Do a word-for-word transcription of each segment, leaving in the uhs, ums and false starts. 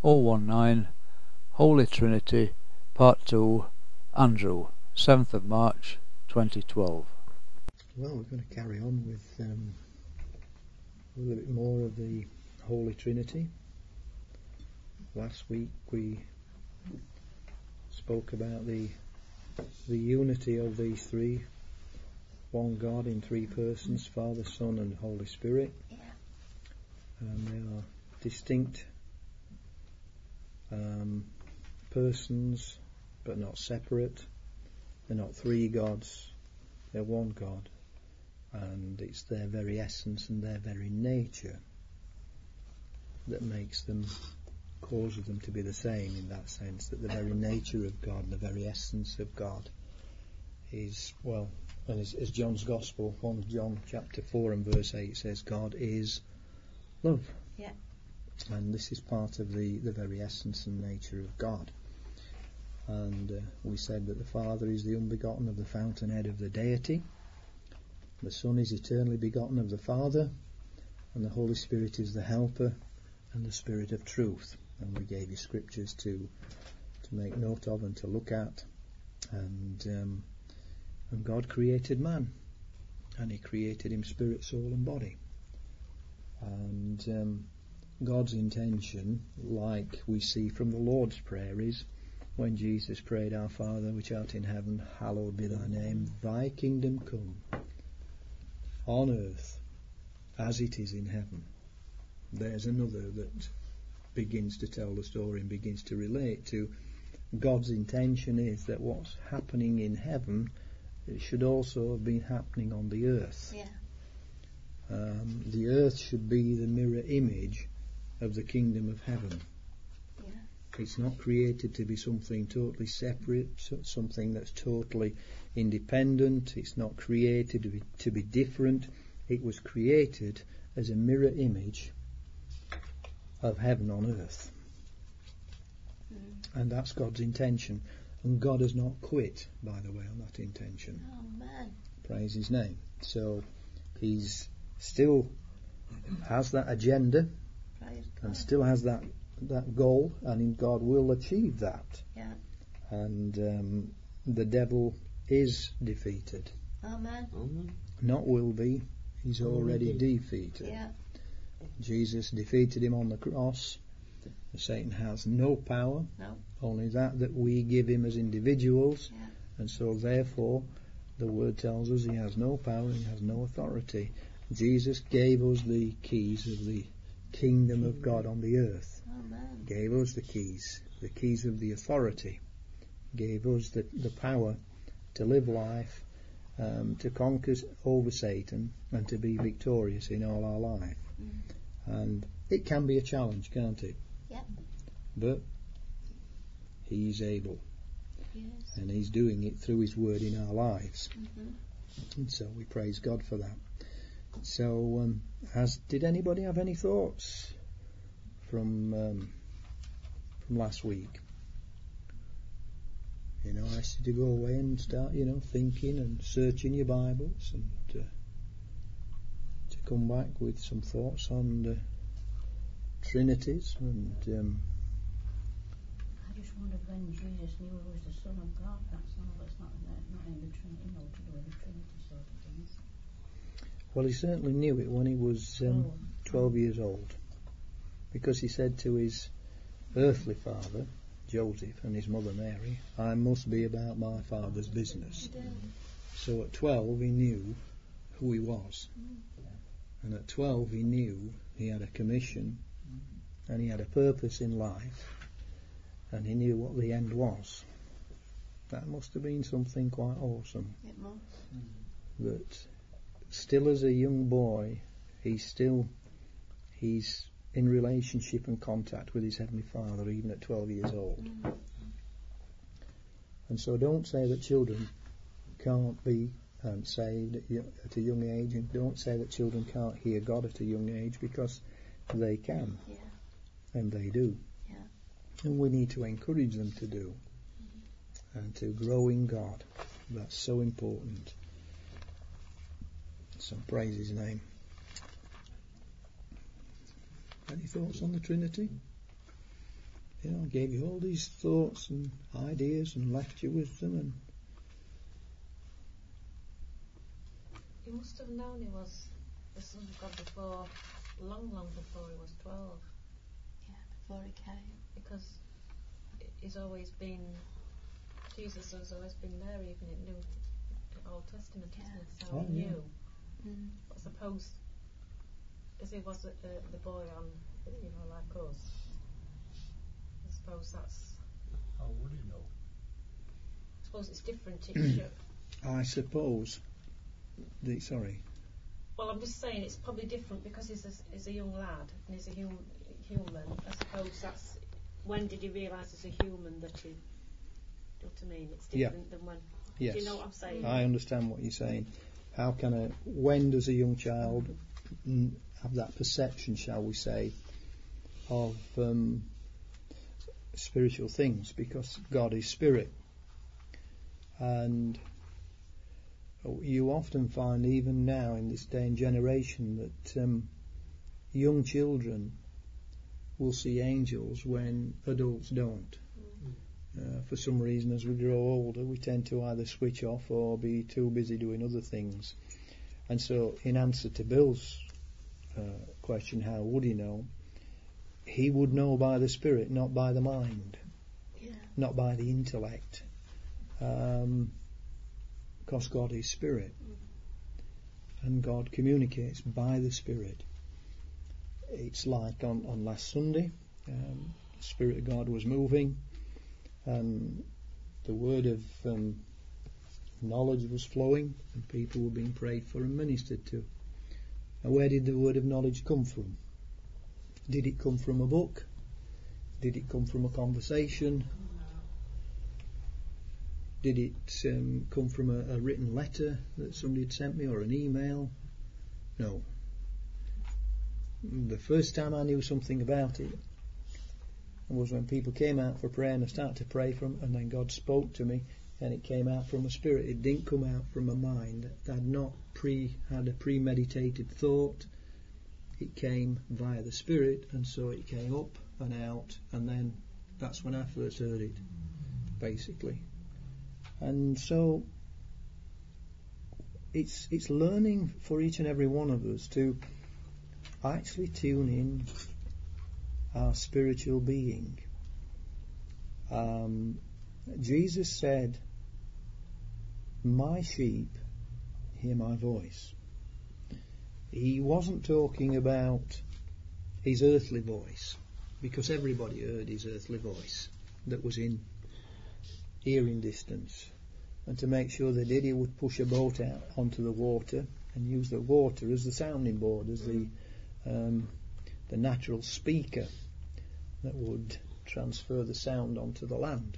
oh one nine, Holy Trinity, Part two, Andrew, seventh of March, twenty twelve. Well, we're going to carry on with um, a little bit more of the Holy Trinity. Last week we spoke about the the unity of these three, one God in three persons, Father, Son and Holy Spirit. Yeah. And they are distinct um, persons, but not separate. They're not three gods, they're one God. And it's their very essence and their very nature that makes them, causes them to be the same, in that sense, that the very nature of God, the very essence of God is, well, and as, as John's Gospel, First John chapter four and verse eight says, God is love. Yeah. And this is part of the, the very essence and nature of God. And uh, we said that the Father is the unbegotten of the fountainhead of the deity. The Son is eternally begotten of the Father, and the Holy Spirit is the helper and the Spirit of truth. And we gave you scriptures to to make note of and to look at. And um, and God created man, and He created him spirit, soul, and body. And um, God's intention, like we see from the Lord's Prayer, is when Jesus prayed, "Our Father which art in heaven, hallowed be thy name. Thy kingdom come, on earth as it is in heaven." There's another that begins to tell the story and begins to relate to God's intention is that what's happening in heaven, it should also have been happening on the earth. Yeah. Um, the earth should be the mirror image of the kingdom of heaven. Yeah. It's not created to be something totally separate, something that's totally independent. It's not created to be, to be different. It was created as a mirror image of heaven on earth. Mm. And that's God's intention. And God has not quit, by the way, on that intention. Oh man. Praise His name. So He's still has that agenda Praise God. and still has that that goal, and in God will achieve that. Yeah. And um, the devil is defeated. Amen. Amen. Not will be. He's already Already. defeated. Yeah. Jesus defeated him on the cross. Satan has no power. No. Only that that we give him as individuals. Yeah. And so therefore the word tells us he has no power, he has no authority. Jesus gave us the keys of the kingdom of God on the earth. Amen. Gave us the keys, the keys of the authority. Gave us the, the power to live life, um, to conquer over Satan and to be victorious in all our life. Mm. And it can be a challenge, can't it? Yeah. But He's able, Yes. and He's doing it through His word in our lives. Mm-hmm. And so we praise God for that. So, um, has did anybody have any thoughts from um, from last week? You know, I asked you to go away and start, you know, thinking and searching your Bibles, and uh, to come back with some thoughts on the Trinities. And um, I just wondered when Jesus knew he was the Son of God. That's all. That's not in the, not in the Trinity, you know, to do with the Trinity sort of things. well, he certainly knew it when he was um, Oh. twelve years old, because he said to his earthly father, Joseph, and his mother Mary, "I must be about my Father's business." So at twelve he knew who he was, and at twelve he knew he had a commission and he had a purpose in life, and he knew what the end was. That must have been something quite awesome. It must. That still as a young boy, he's still he's in relationship and contact with his Heavenly Father, even at twelve years old. Mm. And so don't say that children can't be um, saved at, y- at a young age, and don't say that children can't hear God at a young age, because they can, Yeah. and they do. Yeah. And we need to encourage them to do, and to grow in God. That's so important. So praise His name. Any thoughts on the Trinity? you know, gave you all these thoughts and ideas and left you with them. And He must have known he was the Son of God before, long, long before he was twelve. Yeah, before he came. Because he's always been, Jesus has always been there, even in New Old Testament, Yeah. isn't it? So Oh, he yeah. knew. Mm. But suppose, as he was uh, the boy on, you know, like us, I suppose that's, How would he know? I suppose it's different. It should, I suppose, the, sorry, well, I'm just saying it's probably different because he's a, he's a young lad and he's a hum, human. I suppose that's, when did he realise as a human that he, you know what I mean? It's Yeah. different than when, yes. do you know what I'm saying? I understand what you're saying. How can a, when does a young child mm, have that perception, shall we say, of um, spiritual things? Because God is spirit. And you often find, even now in this day and generation, that um, young children will see angels when adults don't. Uh, for some reason, as we grow older, we tend to either switch off or be too busy doing other things. And so, in answer to Bill's uh, question, how would he know? He would know by the Spirit, not by the mind, Yeah. not by the intellect. Um, because God is Spirit. And God communicates by the Spirit. It's like on, on last Sunday, um, the Spirit of God was moving, and the word of um, knowledge was flowing, and people were being prayed for and ministered to. And where did the word of knowledge come from? Did it come from a book? Did it come from a conversation? Did it um, come from a, a written letter that somebody had sent me, or an email? No. The first time I knew something about it was when people came out for prayer, and I started to pray for them, and then God spoke to me, and it came out from a spirit. It didn't come out from a mind that had not pre had a premeditated thought. It came via the Spirit, and so it came up and out, and then that's when I first heard it, basically. And so it's it's learning for each and every one of us to actually tune in our spiritual being. Um, Jesus said, "My sheep hear my voice." He wasn't talking about his earthly voice, because everybody heard his earthly voice that was in hearing distance. And to make sure they did, he would push a boat out onto the water and use the water as the sounding board, as the um, the natural speaker that would transfer the sound onto the land.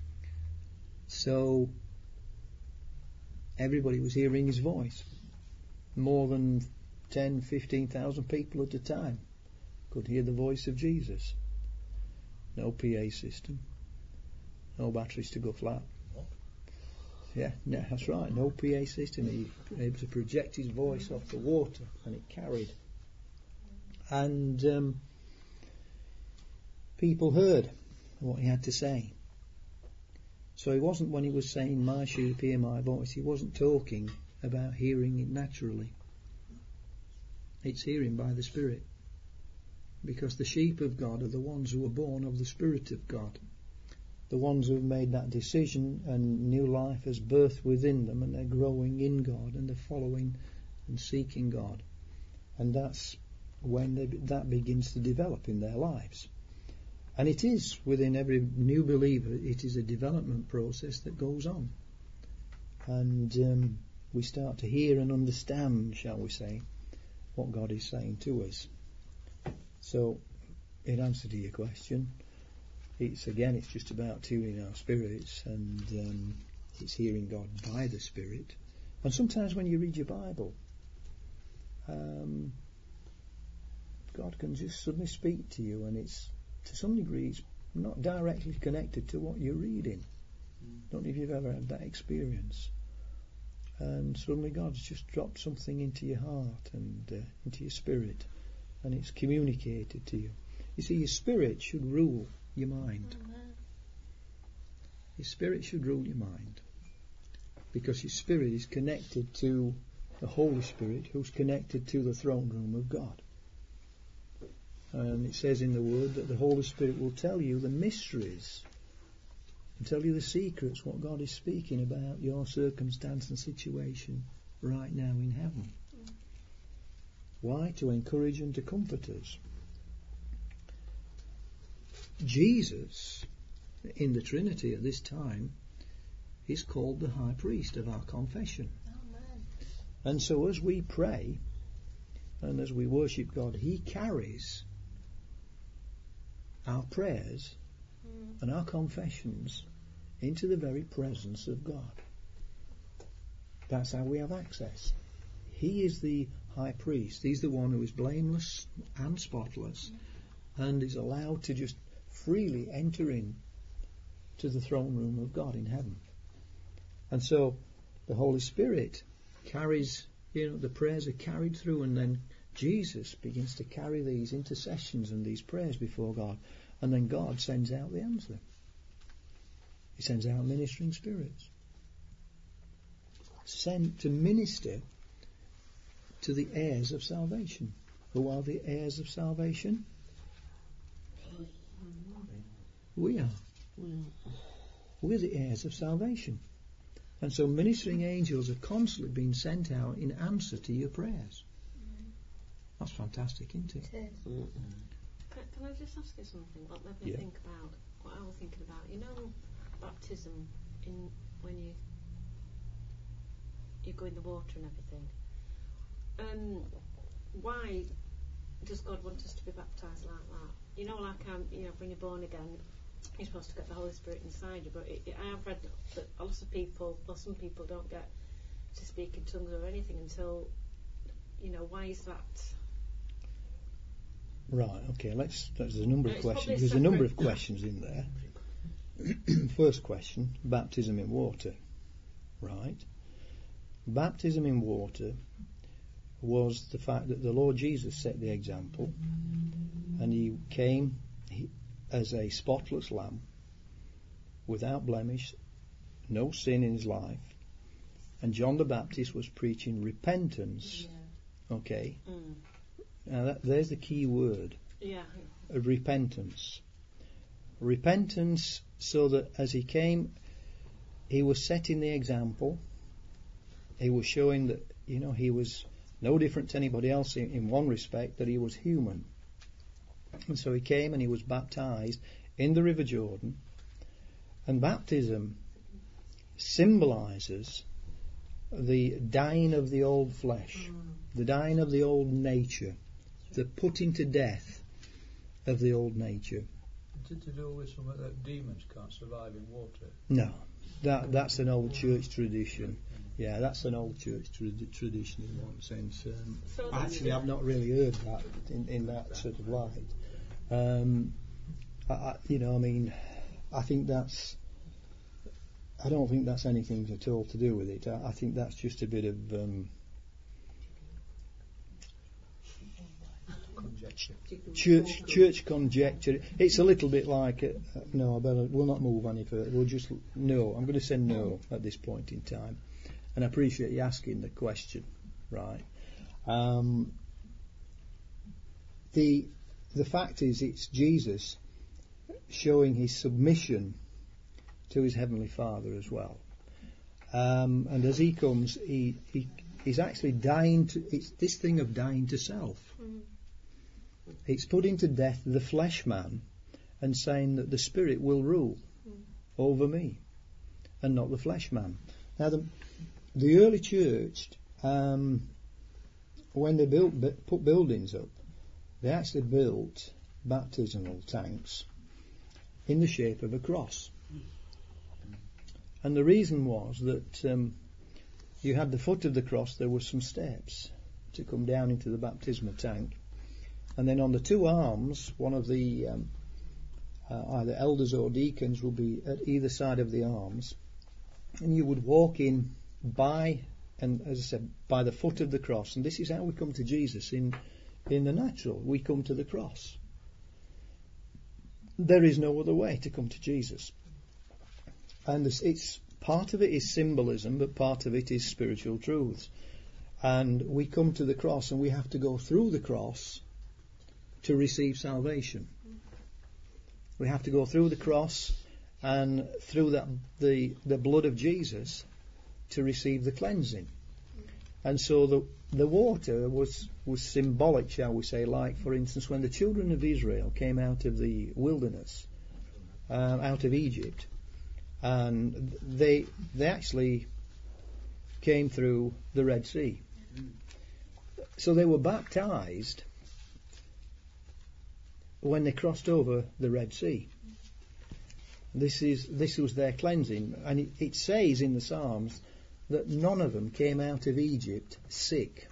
So everybody was hearing his voice. More than ten, fifteen thousand people at a time could hear the voice of Jesus. No P A system, no batteries to go flat. Yeah, yeah, that's right. No P A system. He was able to project his voice off the water, and it carried. And um, people heard what he had to say. So he wasn't, when he was saying, "My sheep hear my voice," he wasn't talking about hearing it naturally. It's hearing by the Spirit. Because the sheep of God are the ones who are born of the Spirit of God. The ones who have made that decision, and new life has birthed within them, and they're growing in God, and they're following and seeking God. And that's when they, that begins to develop in their lives. And it is, within every new believer, it is a development process that goes on. And um, we start to hear and understand, shall we say, what God is saying to us. So, in answer to your question, it's again, it's just about tuning our spirits, and um, it's hearing God by the Spirit. And sometimes when you read your Bible, um, God can just suddenly speak to you, and it's, to some degree, it's not directly connected to what you're reading. I don't know if you've ever had that experience. And suddenly God's just dropped something into your heart and uh, into your spirit, and it's communicated to you. You see, your spirit should rule your mind. Amen. Your spirit should rule your mind. Because your spirit is connected to the Holy Spirit, who's connected to the throne room of God. And it says in the Word that the Holy Spirit will tell you the mysteries and tell you the secrets, what God is speaking about your circumstance and situation right now in heaven. Mm. Why? To encourage and to comfort us. Jesus, in the Trinity at this time, is called the High Priest of our confession. Amen. And so as we pray and as we worship God, He carries our prayers mm. and our confessions into the very presence of God. That's how we have access. He is the High Priest. He's the one who is blameless and spotless mm. and is allowed to just freely enter in to the throne room of God in heaven. And so the Holy Spirit carries, you know, the prayers are carried through, and then Jesus begins to carry these intercessions and these prayers before God, and then God sends out the answer. He sends out ministering spirits sent to minister to the heirs of salvation. Who are the heirs of salvation? We are. We're the heirs of salvation. And so ministering angels are constantly being sent out in answer to your prayers. That's fantastic, isn't it? It is. Mm-hmm. Can, can I just ask you something? What made me Yeah. think about what I was thinking about? You know, baptism in when you you go in the water and everything. Um, why does God want us to be baptised like that? You know, like um, you know, when you're born again, you're supposed to get the Holy Spirit inside you. But it, it, I have read that a lot of people, or some people, don't get to speak in tongues or anything until, you know, why is that? Right, okay, let's, there's a number of It's questions. probably There's a number of separate. questions in there. First question, baptism in water. Right. Baptism in water was the fact that the Lord Jesus set the example, and He came he, as a spotless lamb, without blemish, no sin in His life, and John the Baptist was preaching repentance. Yeah. Okay. Mm. Now that, there's the key word. Yeah. Of repentance. Repentance, so that as He came, He was setting the example. He was showing that, you know, He was no different to anybody else in, in one respect, that He was human. And so He came and He was baptized in the River Jordan. And baptism symbolizes the dying of the old flesh, mm. the dying of the old nature, the putting to death of the old nature. Is it to do with something that demons can't survive in water? No, that that's an old church tradition. Yeah, that's an old church tra- tradition in one sense. Um, So actually, I've not really heard that in, in that sort of light. Um, I, I, you know, I mean, I think that's. I don't think that's anything at all to do with it. I, I think that's just a bit of um, Conjecture. church church conjecture. It's a little bit like uh, no, I better we'll not move any further. We'll just no. I'm going to say no at this point in time, and I appreciate you asking the question. Right. Um, the the fact is, it's Jesus showing His submission to His Heavenly Father as well. Um, and as He comes, he, he He's actually dying to, it's this thing of dying to self. Mm. It's putting to death the flesh man and saying that the Spirit will rule mm. over me and not the flesh man. Now the, the early church, um, when they built, put buildings up, they actually built baptismal tanks in the shape of a cross. And the reason was that um, you had the foot of the cross, there were some steps to come down into the baptismal tank. And then on the two arms, one of the um, uh, either elders or deacons will be at either side of the arms. And you would walk in by, and as I said, by the foot of the cross. And this is how we come to Jesus in, in the natural. We come to the cross. there is no other way to come to Jesus. And this, it's part of it is symbolism, but part of it is spiritual truths. And we come to the cross and we have to go through the cross to receive salvation. We have to go through the cross and through that the the blood of Jesus to receive the cleansing. And so the the water was was symbolic, shall we say, like for instance when the children of Israel came out of the wilderness, uh, out of Egypt, and they they actually came through the Red Sea. So they were baptized when they crossed over the Red Sea. This is this was their cleansing, and it, it says in the Psalms that none of them came out of Egypt sick.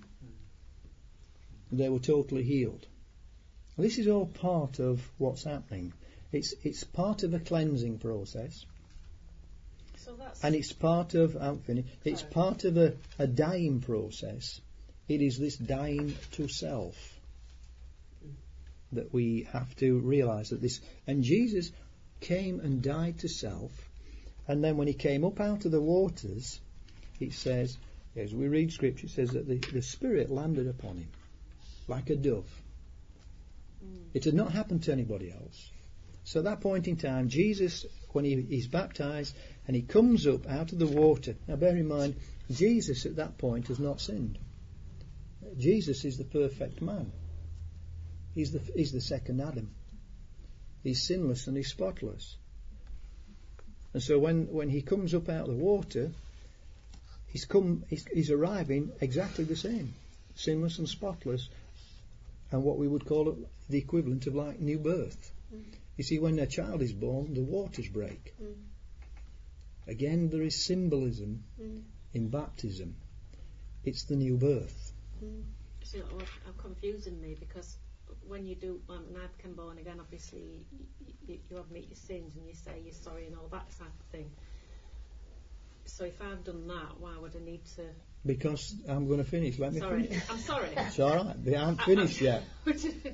They were totally healed. This is all part of what's happening. It's it's part of a cleansing process. So that's And it's part of, I'm finished, it's Sorry. part of a, a dying process. It is this dying to self that we have to realise that this, and Jesus came and died to self, and then when he came up out of the waters, it says, as we read scripture, it says that the, the Spirit landed upon him like a dove. Mm. It had not happened to anybody else. So at that point in time, Jesus, when he, he's baptised and he comes up out of the water, now bear in mind, Jesus at that point has not sinned. Jesus is the perfect man. He's the, he's the second Adam. He's sinless and he's spotless. And so when, when he comes up out of the water, he's come, he's, he's arriving exactly the same, sinless and spotless, and what we would call it the equivalent of like new birth. Mm. You see, when a child is born, the waters break. Mm. Again, there is symbolism Mm. in baptism. It's the new birth. Mm. So I'm I'm confusing me because when you do, when I became born again, obviously you, you, you admit your sins and you say you're sorry and all that type of thing. So if I've done that, why would I need to? Because I'm going to finish. Let me Sorry, finish. I'm sorry. It's all right. But I haven't finished yet. I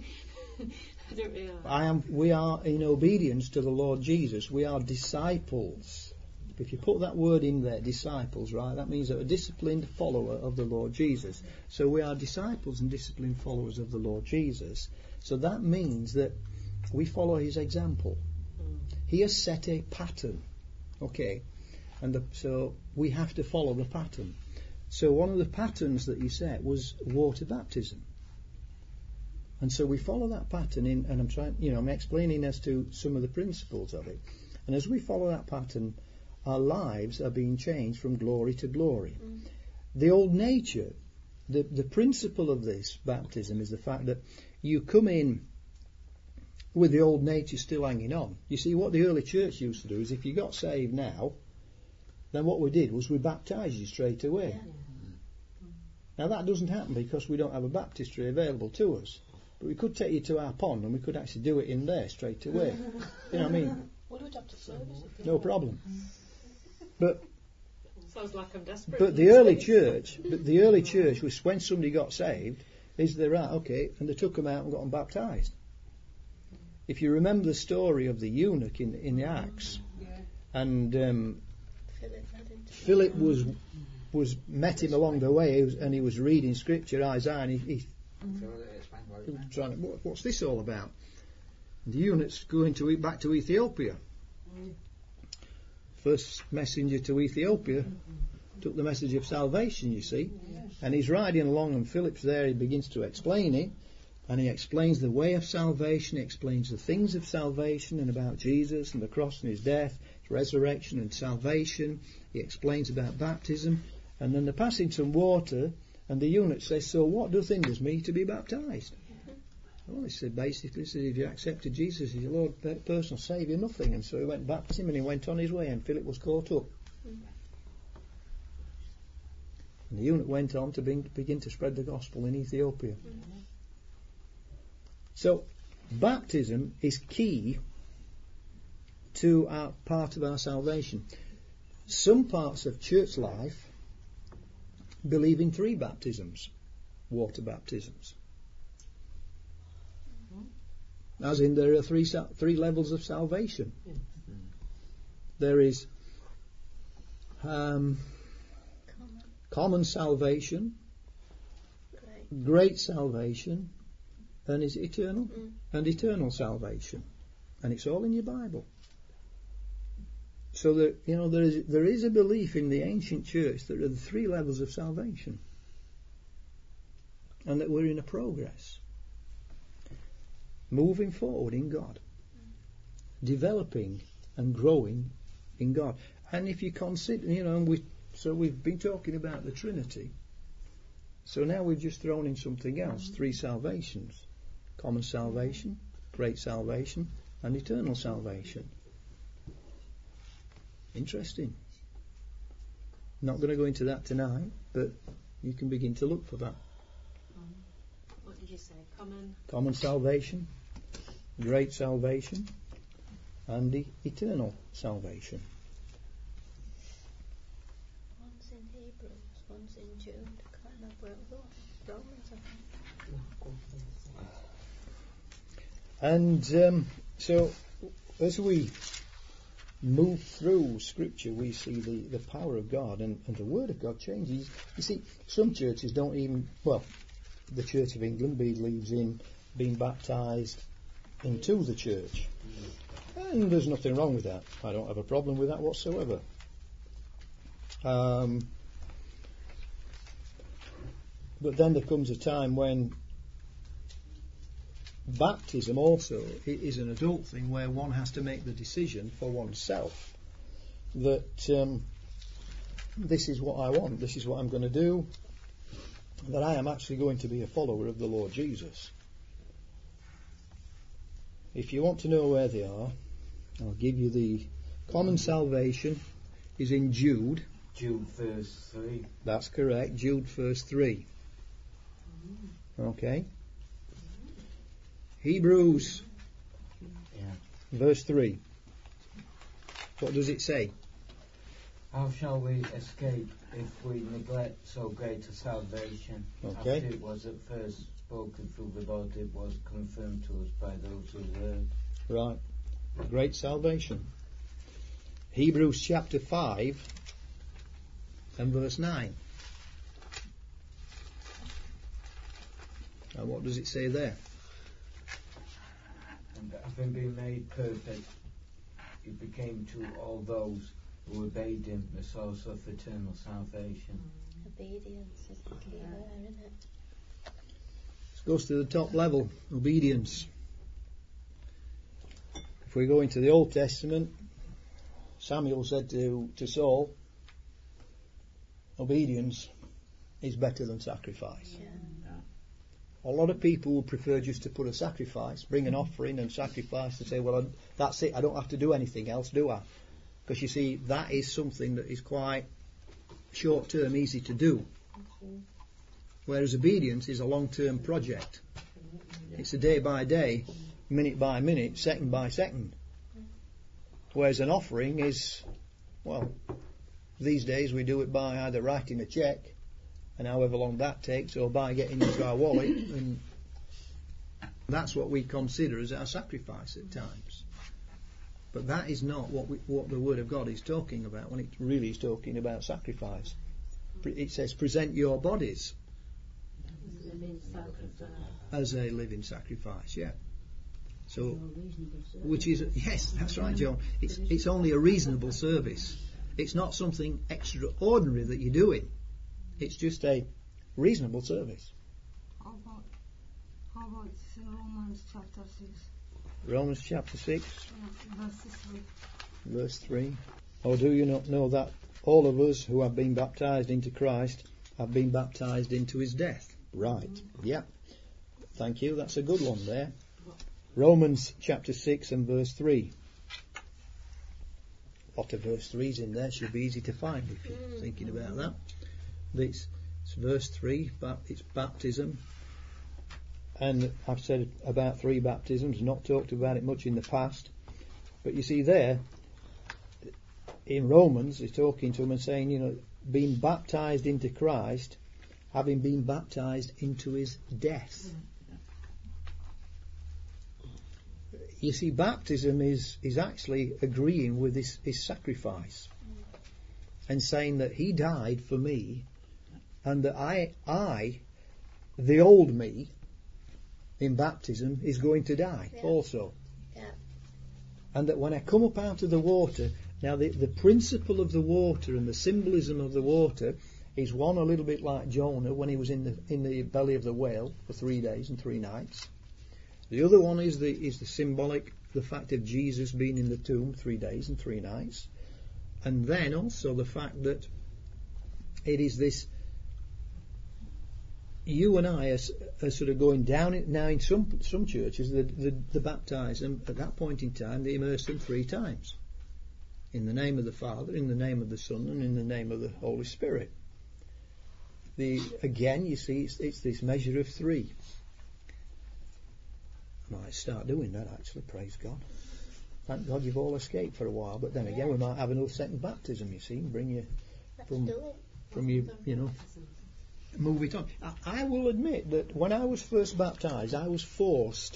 don't realise. I am. We are in obedience to the Lord Jesus. We are disciples. If you put that word in there, disciples, right? That means that a disciplined follower of the Lord Jesus. So we are disciples and disciplined followers of the Lord Jesus. So that means that we follow his example. Mm. He has set a pattern. Okay. And the, so we have to follow the pattern. So one of the patterns that he set was water baptism. And so we follow that pattern in, and I'm trying, you know, I'm explaining as to some of the principles of it. And as we follow that pattern, our lives are being changed from glory to glory. Mm. The old nature, the, the principle of this baptism is the fact that you come in with the old nature still hanging on. You see, what the early church used to do is if you got saved now, then what we did was we baptised you straight away. Yeah. Now that doesn't happen because we don't have a baptistry available to us. But we could take you to our pond and we could actually do it in there straight away. You know what I mean? Well, we'd have to service it. No problem. But Sounds like I'm desperate. but the early church, but the early church was when somebody got saved, is they right, okay, and they took them out and got them baptised. If you remember the story of the eunuch in in the Acts, Yeah. and um, Philip had him to Philip was was met him along the way, he was, and he was reading scripture, Isaiah, and he, he, he was trying to, what, what's this all about? And the eunuch's going to back to Ethiopia. First messenger to Ethiopia took the message of salvation, you see, and he's riding along, and Philip's there. He begins to explain it, and he explains the way of salvation. He explains the things of salvation and about Jesus and the cross and his death, his resurrection and salvation. He explains about baptism. And then they're passing some water, and the eunuch says, so what doth hinders me to be baptised? Well, he said, basically, he said, if you accepted Jesus as your Lord, personal Saviour, nothing. And so he went back to him and he went on his way, and Philip was caught up. And the eunuch went on to bring, begin to spread the gospel in Ethiopia. So, baptism is key to our part of our salvation. Some parts of church life believe in three baptisms, water baptisms. As in, there are three sal- three levels of salvation. Yeah. There is um, Common. common salvation, Great. great salvation, and is it eternal? Mm. And eternal salvation. And it's all in your Bible. So that, you know, there is there is a belief in the ancient church that there are the three levels of salvation, and that we're in a progress, moving forward in God, developing and growing in God. And if you consider, you know, and we so we've been talking about the Trinity. So now we've just thrown in something else: three salvations: common salvation, great salvation, and eternal salvation. Interesting. Not going to go into that tonight, but you can begin to look for that. What did you say? Common. Common salvation, great salvation, and the eternal salvation. One's in Hebrews, one's in Jude. I can't remember where it was. Romans, I think. And um, so, as we move through Scripture, we see the, the power of God, and, and the Word of God changes. You see, some churches don't even, well, the Church of England believes in being baptised into the church. And there's nothing wrong with that. I don't have a problem with that whatsoever. Um, but then there comes a time when baptism also is an adult thing, where one has to make the decision for oneself that um, this is what I want, this is what I'm going to do, that I am actually going to be a follower of the Lord Jesus. If you want to know where they are, I'll give you the common salvation is in Jude. Jude verse three. That's correct, Jude verse three. Okay. Hebrews Yeah. verse three. What does it say? How shall we escape if we neglect so great a salvation? Okay. After it was at first spoken through the Lord, it was confirmed to us by those who heard. Right. Great salvation. Hebrews chapter five and verse nine. And what does it say there? And having been made perfect, he became to all those who obeyed him the source of eternal salvation. Obedience is the key there, isn't it? This goes to the top level, obedience. If we go into the Old Testament, Samuel said to, to Saul, obedience is better than sacrifice. Yeah. A lot of people would prefer just to put a sacrifice, bring an offering and sacrifice and say, well, I, that's it, I don't have to do anything else, do I? Because you see, that is something that is quite short-term, easy to do. Whereas obedience is a long-term project. It's a day by day, minute by minute, second by second. Whereas an offering is, well, these days we do it by either writing a cheque, and however long that takes, or by getting into our wallet, and that's what we consider as our sacrifice at times. But that is not what we, what the Word of God is talking about when it really is talking about sacrifice. It says, present your bodies as a living sacrifice, yeah. So, which is, yes, that's right, John. It's, it's only a reasonable service. It's not something extraordinary that you're doing. It's just a reasonable service. How about, how about Romans chapter six, Romans chapter six, uh, verse three? verse three. Or do you not know that all of us who have been baptized into Christ have been baptized into his death? Right, mm-hmm. Yeah. Thank you, that's a good one there. Romans chapter six and verse three. A lot of verse threes in there, should be easy to find if you're thinking about that. It's, it's verse three, but it's baptism. And I've said about three baptisms, not talked about it much in the past. But you see there, in Romans, he's talking to them and saying, you know, being baptized into Christ, having been baptized into his death. you see, baptism is, is actually agreeing with his, his sacrifice and saying that he died for me and that I, I, the old me, in baptism is going to die Yeah. also. Yeah. And that when I come up out of the water, now the, the principle of the water and the symbolism of the water is one a little bit like Jonah when he was in the in the belly of the whale for three days and three nights. The other one is the is the symbolic, the fact of Jesus being in the tomb three days and three nights. And then also the fact that it is this, you and I are, are sort of going down it now in some some churches. The, the the baptize them at that point in time. They immerse them three times, in the name of the Father, in the name of the Son, and in the name of the Holy Spirit. The again, you see, it's, it's this measure of three. I might start doing that actually. Praise God. Thank God you've all escaped for a while. But then again, we might have another second baptism. You see, bring you Let's from do it. from you, you know. Move it on. I, I will admit that when I was first baptised, I was forced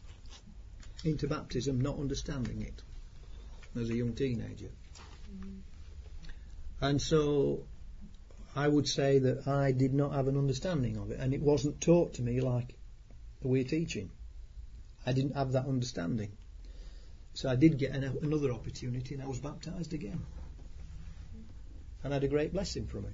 into baptism not understanding it as a young teenager. Mm. And so I would say that I did not have an understanding of it, and it wasn't taught to me like we're teaching. I didn't have that understanding. So I did get an, another opportunity, and I was baptised again. And I had a great blessing from it.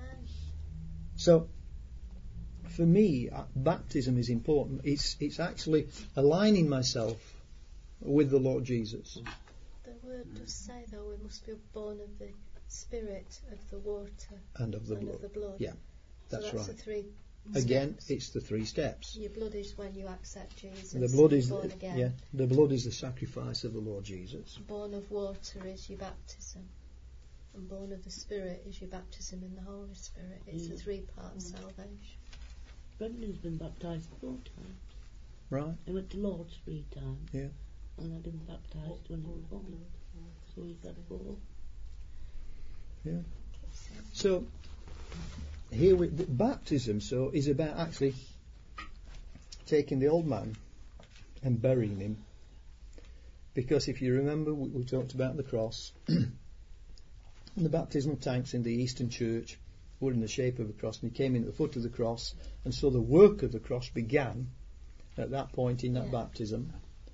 So, for me, uh, baptism is important. It's it's actually aligning myself with the Lord Jesus. The word does say, though, we must be born of the Spirit, of the water, And of the and blood. of the blood. Yeah, that's, so that's right. The three Again, steps. it's the three steps. Your blood is when you accept Jesus. The blood is born the, again. yeah. The blood is the sacrifice of the Lord Jesus. Born of water is your baptism. And born of the Spirit is your baptism in the Holy Spirit. It's Mm. a three-part Mm. salvation. Brendan's been baptised four times. Right. He went to Lord's three times. Yeah. And had him baptised when he was born. So he's had four. Yeah. So here we, the baptism so is about actually taking the old man and burying him. Because if you remember, we, we talked about the cross. And the baptismal tanks in the Eastern Church were in the shape of a cross, and he came in at the foot of the cross, and so the work of the cross began at that point in that Yeah. baptism.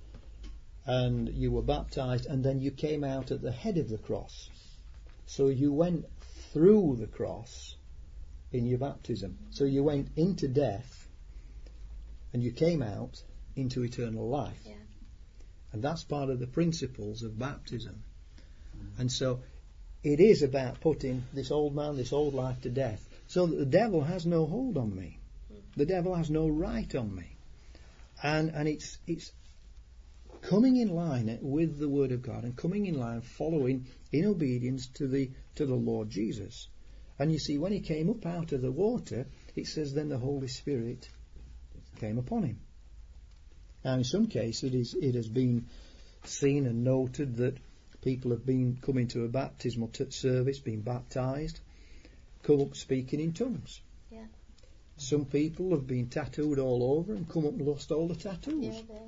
And you were baptized, and then you came out at the head of the cross. So you went through the cross in your baptism. So you went into death, and you came out into eternal life. Yeah. And that's part of the principles of baptism. And so it is about putting this old man, this old life to death, so that the devil has no hold on me. The devil has no right on me. And and it's it's coming in line with the Word of God and coming in line, following in obedience to the to the Lord Jesus. And you see, when he came up out of the water, it says then the Holy Spirit came upon him. Now, in some cases, it, is, it has been seen and noted that people have been coming to a baptismal t- service, being baptised, come up speaking in tongues. Yeah. Some people have been tattooed all over and come up and lost all the tattoos. Yeah, they-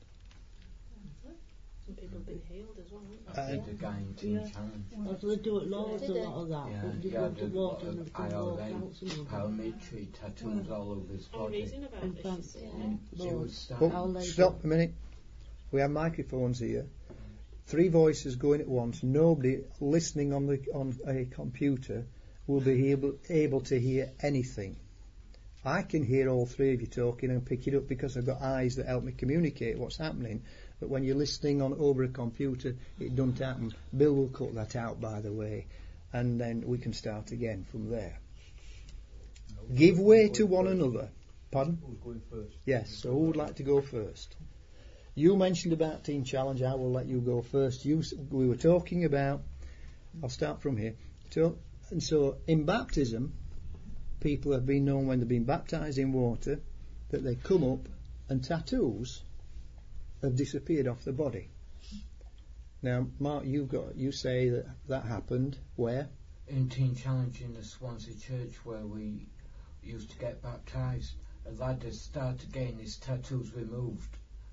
Some people have been healed as well, haven't I they? did a guy in Teen Yeah. Challenge. Well, so they do it loads, a Did lot of that. Yeah, but he you go had to a lot water and of they can walk I R A out some of them. paramilitary tattoos all over his Oh, body. reason about In this, France, you see. yeah. She would Loads. start. But Our Lady. stop a minute. We have microphones here. Three voices going at once. Nobody listening on the on a computer will be able able to hear anything. I can hear all three of you talking and pick it up because I've got eyes that help me communicate what's happening. But when you're listening on over a computer, it doesn't happen. Bill will cut that out, by the way, and then we can start again from there. Give way to one another. Pardon? Who's going first? Yes. So who would like to go first? You mentioned about Teen Challenge. I will let you go first. You, we were talking about. I'll start from here. So, and so in baptism, people have been known when they've been baptised in water that they come up and tattoos have disappeared off the body. Now, Mark, you've got you say that that happened where? In Teen Challenge in the Swansea Church where we used to get baptised, a lad had started getting his tattoos removed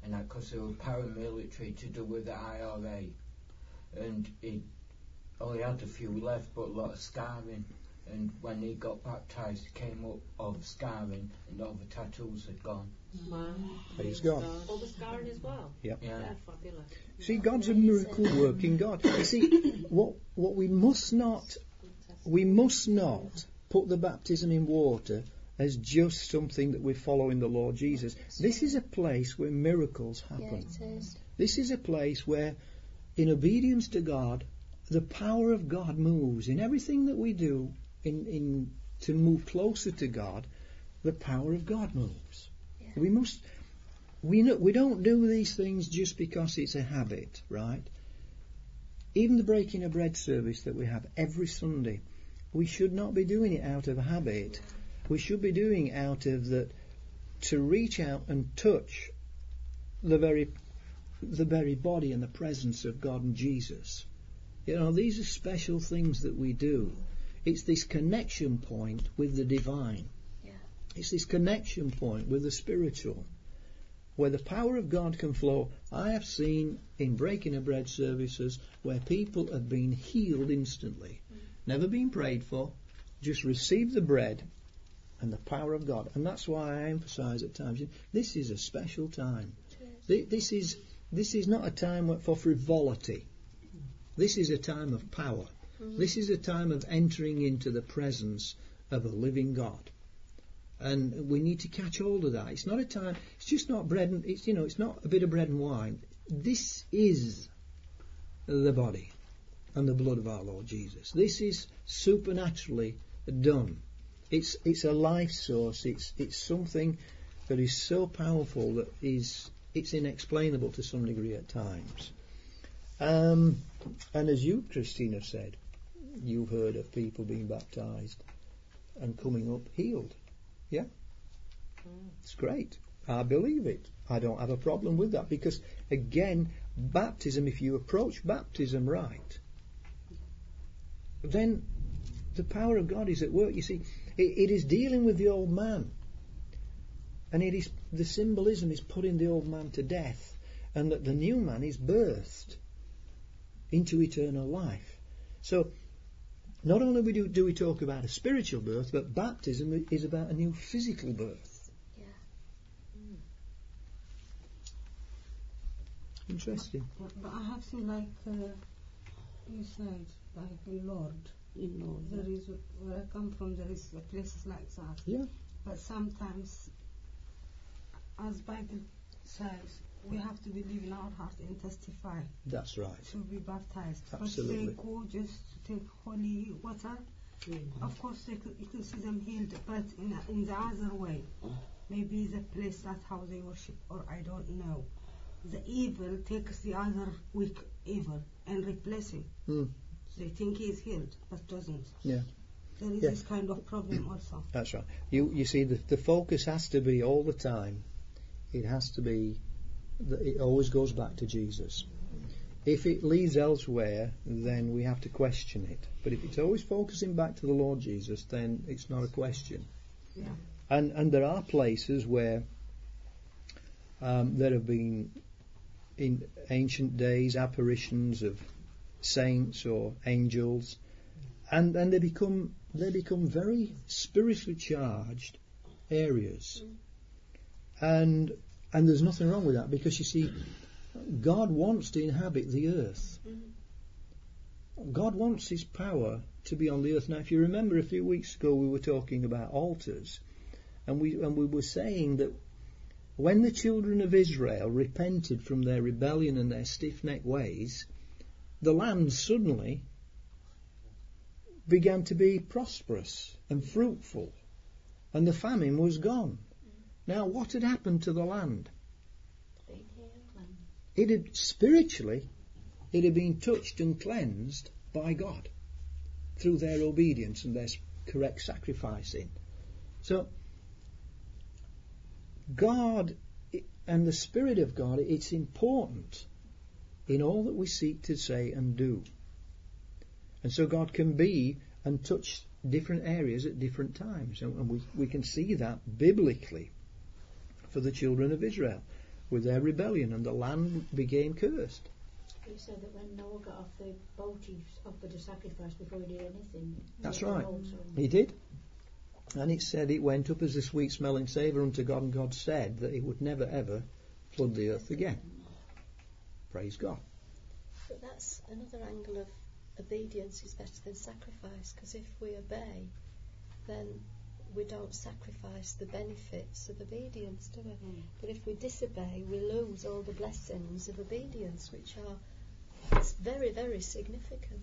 and that because they were paramilitary to do with the I R A, and he only had a few left, but a lot of scarring. And when he got baptised, he came up of scarring, and all the tattoos had gone. Wow. Praise God. All the scarring as well. Yep. Yeah. They're fabulous. See, God's a miracle working God. You see, what what we must not we must not put the baptism in water as just something that we're following the Lord Jesus. This is a place where miracles happen. Yeah, it is. This is a place where, in obedience to God, the power of God moves in everything that we do. In, in to move closer to God, the power of God moves. Yeah. We must. We know, we don't do these things just because it's a habit, right? Even the breaking of bread service that we have every Sunday, we should not be doing it out of a habit. We should be doing it out of that to reach out and touch the very the very body and the presence of God and Jesus. You know, these are special things that we do. It's this connection point with the divine. Yeah. It's this connection point with the spiritual, where the power of God can flow. I have seen in breaking of bread services where people have been healed instantly, mm. never been prayed for, just received the bread and the power of God. And that's why I emphasise at times, this is a special time. This is this is not a time for frivolity. This is a time of power. This is a time of entering into the presence of a living God, and we need to catch hold of that. It's not a time. It's just not bread and it's you know it's not a bit of bread and wine. This is the body and the blood of our Lord Jesus. This is supernaturally done. It's it's a life source. It's it's something that is so powerful that is it's inexplainable to some degree at times. Um, and as you, Christina, said, you've heard of people being baptised and coming up healed. Yeah? Mm. It's great. I believe it. I don't have a problem with that because, again, baptism, if you approach baptism right, then the power of God is at work. You see, it, it is dealing with the old man. And it is the symbolism is putting the old man to death, and that the new man is birthed into eternal life. So, not only do, do we talk about a spiritual birth, but baptism is about a new physical birth. Yeah. Mm. Interesting. But, but I have seen, like uh, you said, like in Lord, You know, there is where I come from. There is places like that. Yeah. But sometimes, as Bible says, we have to believe in our heart and testify That's right. to be baptized. Absolutely. But they go just to take holy water. Mm-hmm. Of course, they could, you can see them healed, but in, in the other way, maybe the place that's how they worship, or I don't know. The evil takes the other weak evil and replace it. Mm. They think he is healed, but doesn't. Yeah. There is Yeah. this kind of problem also. That's right. You you see, the, the focus has to be all the time. It has to be, that it always goes back to Jesus. If it leads elsewhere, then we have to question it. But if it's always focusing back to the Lord Jesus, then it's not a question. Yeah. And and there are places where um, there have been, in ancient days, apparitions of saints or angels, and and they become they become very spiritually charged areas. And and there's nothing wrong with that, because you see, God wants to inhabit the earth. Mm-hmm. God wants His power to be on the earth. Now, if you remember, a few weeks ago we were talking about altars, and we and we were saying that when the children of Israel repented from their rebellion and their stiff-necked ways, the land suddenly began to be prosperous and fruitful, and the famine was gone. Now, what had happened to the land? It had, spiritually, it had been touched and cleansed by God through their obedience and their correct sacrificing. So, God and the Spirit of God, it's important in all that we seek to say and do. And so God can be and touch different areas at different times. And we, we can see that biblically for the children of Israel. with their rebellion, and the land became cursed. It said that when Noah got off the boat, he offered a sacrifice before he did anything. That's He right. also- He did. And it said it went up as a sweet smelling savour unto God, and God said that it would never ever flood the earth again. Praise God. But that's another angle of obedience is better than sacrifice, because if we obey, then we don't sacrifice the benefits of obedience, do we? Mm. But if we disobey, we lose all the blessings of obedience, which are it's very, very significant.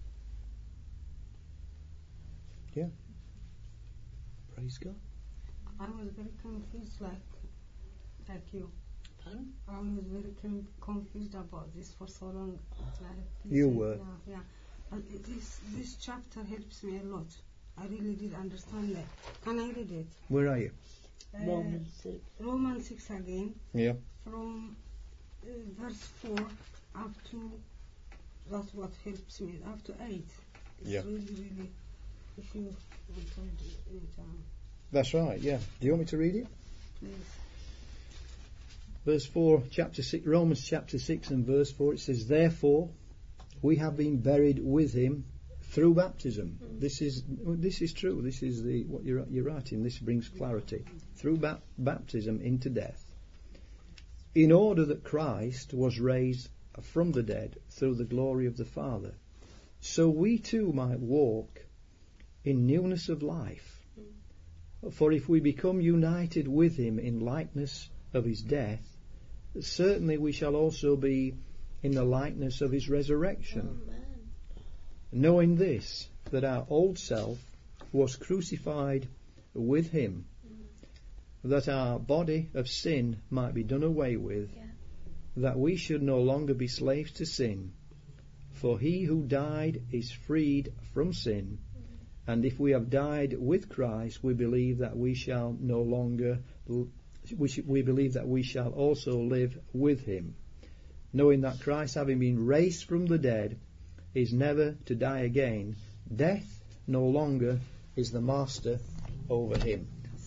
Praise God. I was very confused, like like you. Pardon? I was very com- confused about this for so long. Like, You said, were. Yeah, yeah. But it- this this chapter helps me a lot. I really did understand that. Can I read it? Where are you? Uh, Romans six. Romans six again, Yeah. from uh, verse four up to, that's what helps me, up to eight. It's Yeah. really, really, if you want to read it anytime, That's right, yeah. Do you want me to read it? please. Verse four, chapter six, Romans chapter six and verse four, it says, Therefore, we have been buried with him through baptism. Mm. This is this is true. This is the what you're you're writing. This brings clarity. Through ba- baptism into death, in order that Christ was raised from the dead through the glory of the Father, so we too might walk in newness of life. For if we become united with him in likeness of his death, certainly we shall also be in the likeness of his resurrection. Amen. Knowing this, that our old self was crucified with him, that our body of sin might be done away with, Yeah. that we should no longer be slaves to sin. For he who died is freed from sin, and if we have died with Christ, we believe that we shall no longer, we, sh- we believe that we shall also live with him, knowing that Christ, having been raised from the dead, is never to die again. Death no longer is the master over him.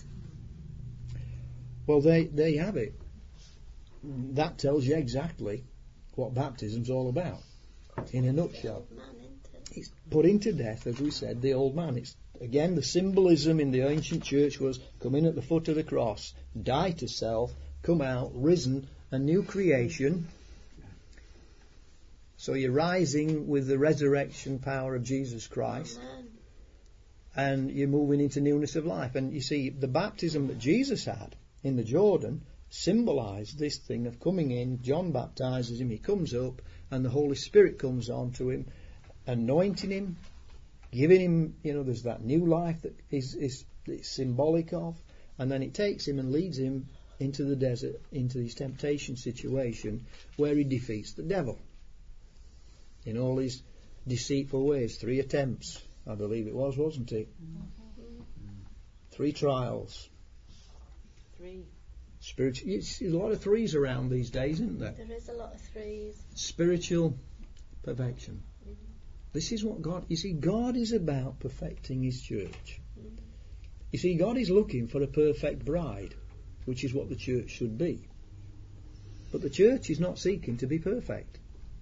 Well, there, there you have it. That tells you exactly what baptism's all about, in a nutshell. Old man, isn't it? It's putting to death, as we said, the old man. It's again the symbolism in the ancient church was come in at the foot of the cross, die to self, come out, risen, a new creation. So you're rising with the resurrection power of Jesus Christ, Amen. and you're moving into newness of life. And you see, the baptism that Jesus had in the Jordan symbolised this thing of coming in. John baptises him, he comes up, and the Holy Spirit comes on to him, anointing him, giving him, you know, there's that new life that is, is it's symbolic of, and then it takes him and leads him into the desert, into his temptation situation, where he defeats the devil in all his deceitful ways. Three attempts, I believe it was, wasn't it? Three trials. Three. Spiritual. There's a lot of threes around these days, isn't there? There is a lot of threes. Spiritual perfection. This is what God, you see, God is about perfecting his church. You see, God is looking for a perfect bride, which is what the church should be. But the church is not seeking to be perfect.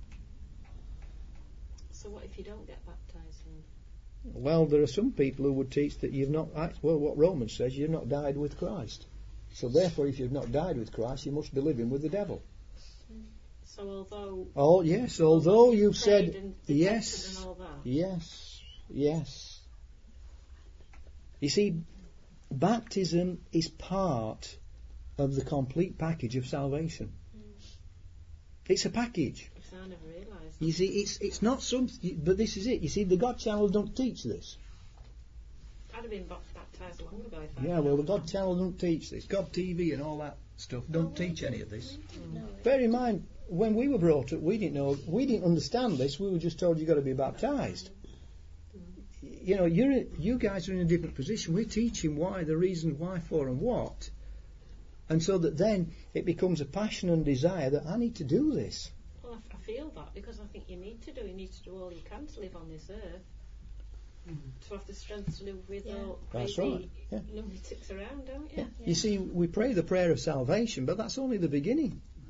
So what if you don't get baptised then? Well, there are some people who would teach that you've not, act- well, what Romans says, you've not died with Christ. So therefore, if you've not died with Christ, you must be living with the devil. So although Oh, yes, although you've prayed said, and detested yes, and all that, yes, yes. You see, baptism is part of the complete package of salvation. It's a package. because I never realised. You see, it's it's not something, but this is it. You see, the God Channel don't teach this. I'd have been baptised long ago if I Yeah, well, the God Channel don't teach this. God T V and all that stuff don't teach any of this. Bear in mind, when we were brought up, we didn't know, we didn't understand this. We were just told you've got to be baptised. You know, you're you guys are in a different position. We're teaching why, the reason why, for, and what, and so that then it becomes a passion and desire that I need to do this. Well, I, I feel that because I think you need to do. You need to do all you can to live on this earth. To have the strength to live with Yeah. all That's crazy right, yeah. lunatics around, don't you? Yeah. You see, we pray the prayer of salvation, but that's only the beginning.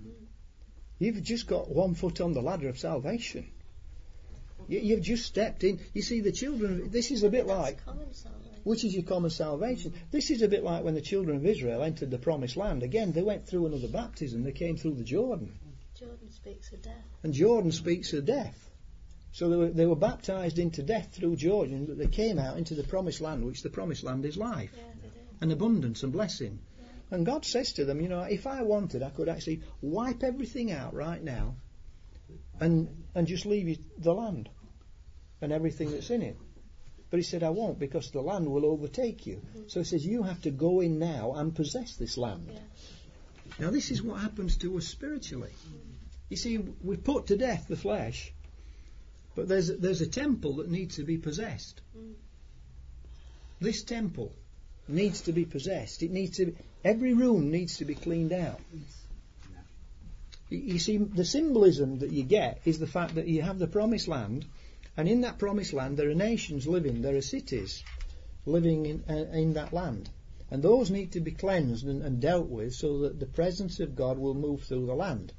You've just got one foot on the ladder of salvation. You, you've just stepped in. You see, the children, this is a bit That's like, common salvation. which is your common salvation. This is a bit like when the children of Israel entered the promised land. Again, they went through another baptism. They came through the Jordan. Jordan speaks of death. And Jordan speaks of death. So they were, they were baptized into death through Jordan, but they came out into the promised land, which the promised land is life Yeah, they did. and abundance and blessing. Yeah. And God says to them, you know, if I wanted, I could actually wipe everything out right now and and just leave you the land and everything that's in it. But he said, I won't, because the land will overtake you. Mm. So he says, you have to go in now and possess this land. Yeah. Now this is what happens to us spiritually. You see, we put to death the flesh, but there's a, there's a temple that needs to be possessed. Mm. This temple needs to be possessed. It needs to be, every room needs to be cleaned out. You, you see, the symbolism that you get is the fact that you have the promised land, and in that promised land there are nations living, there are cities living in, uh, in that land. And those need to be cleansed and, and dealt with so that the presence of God will move through the land.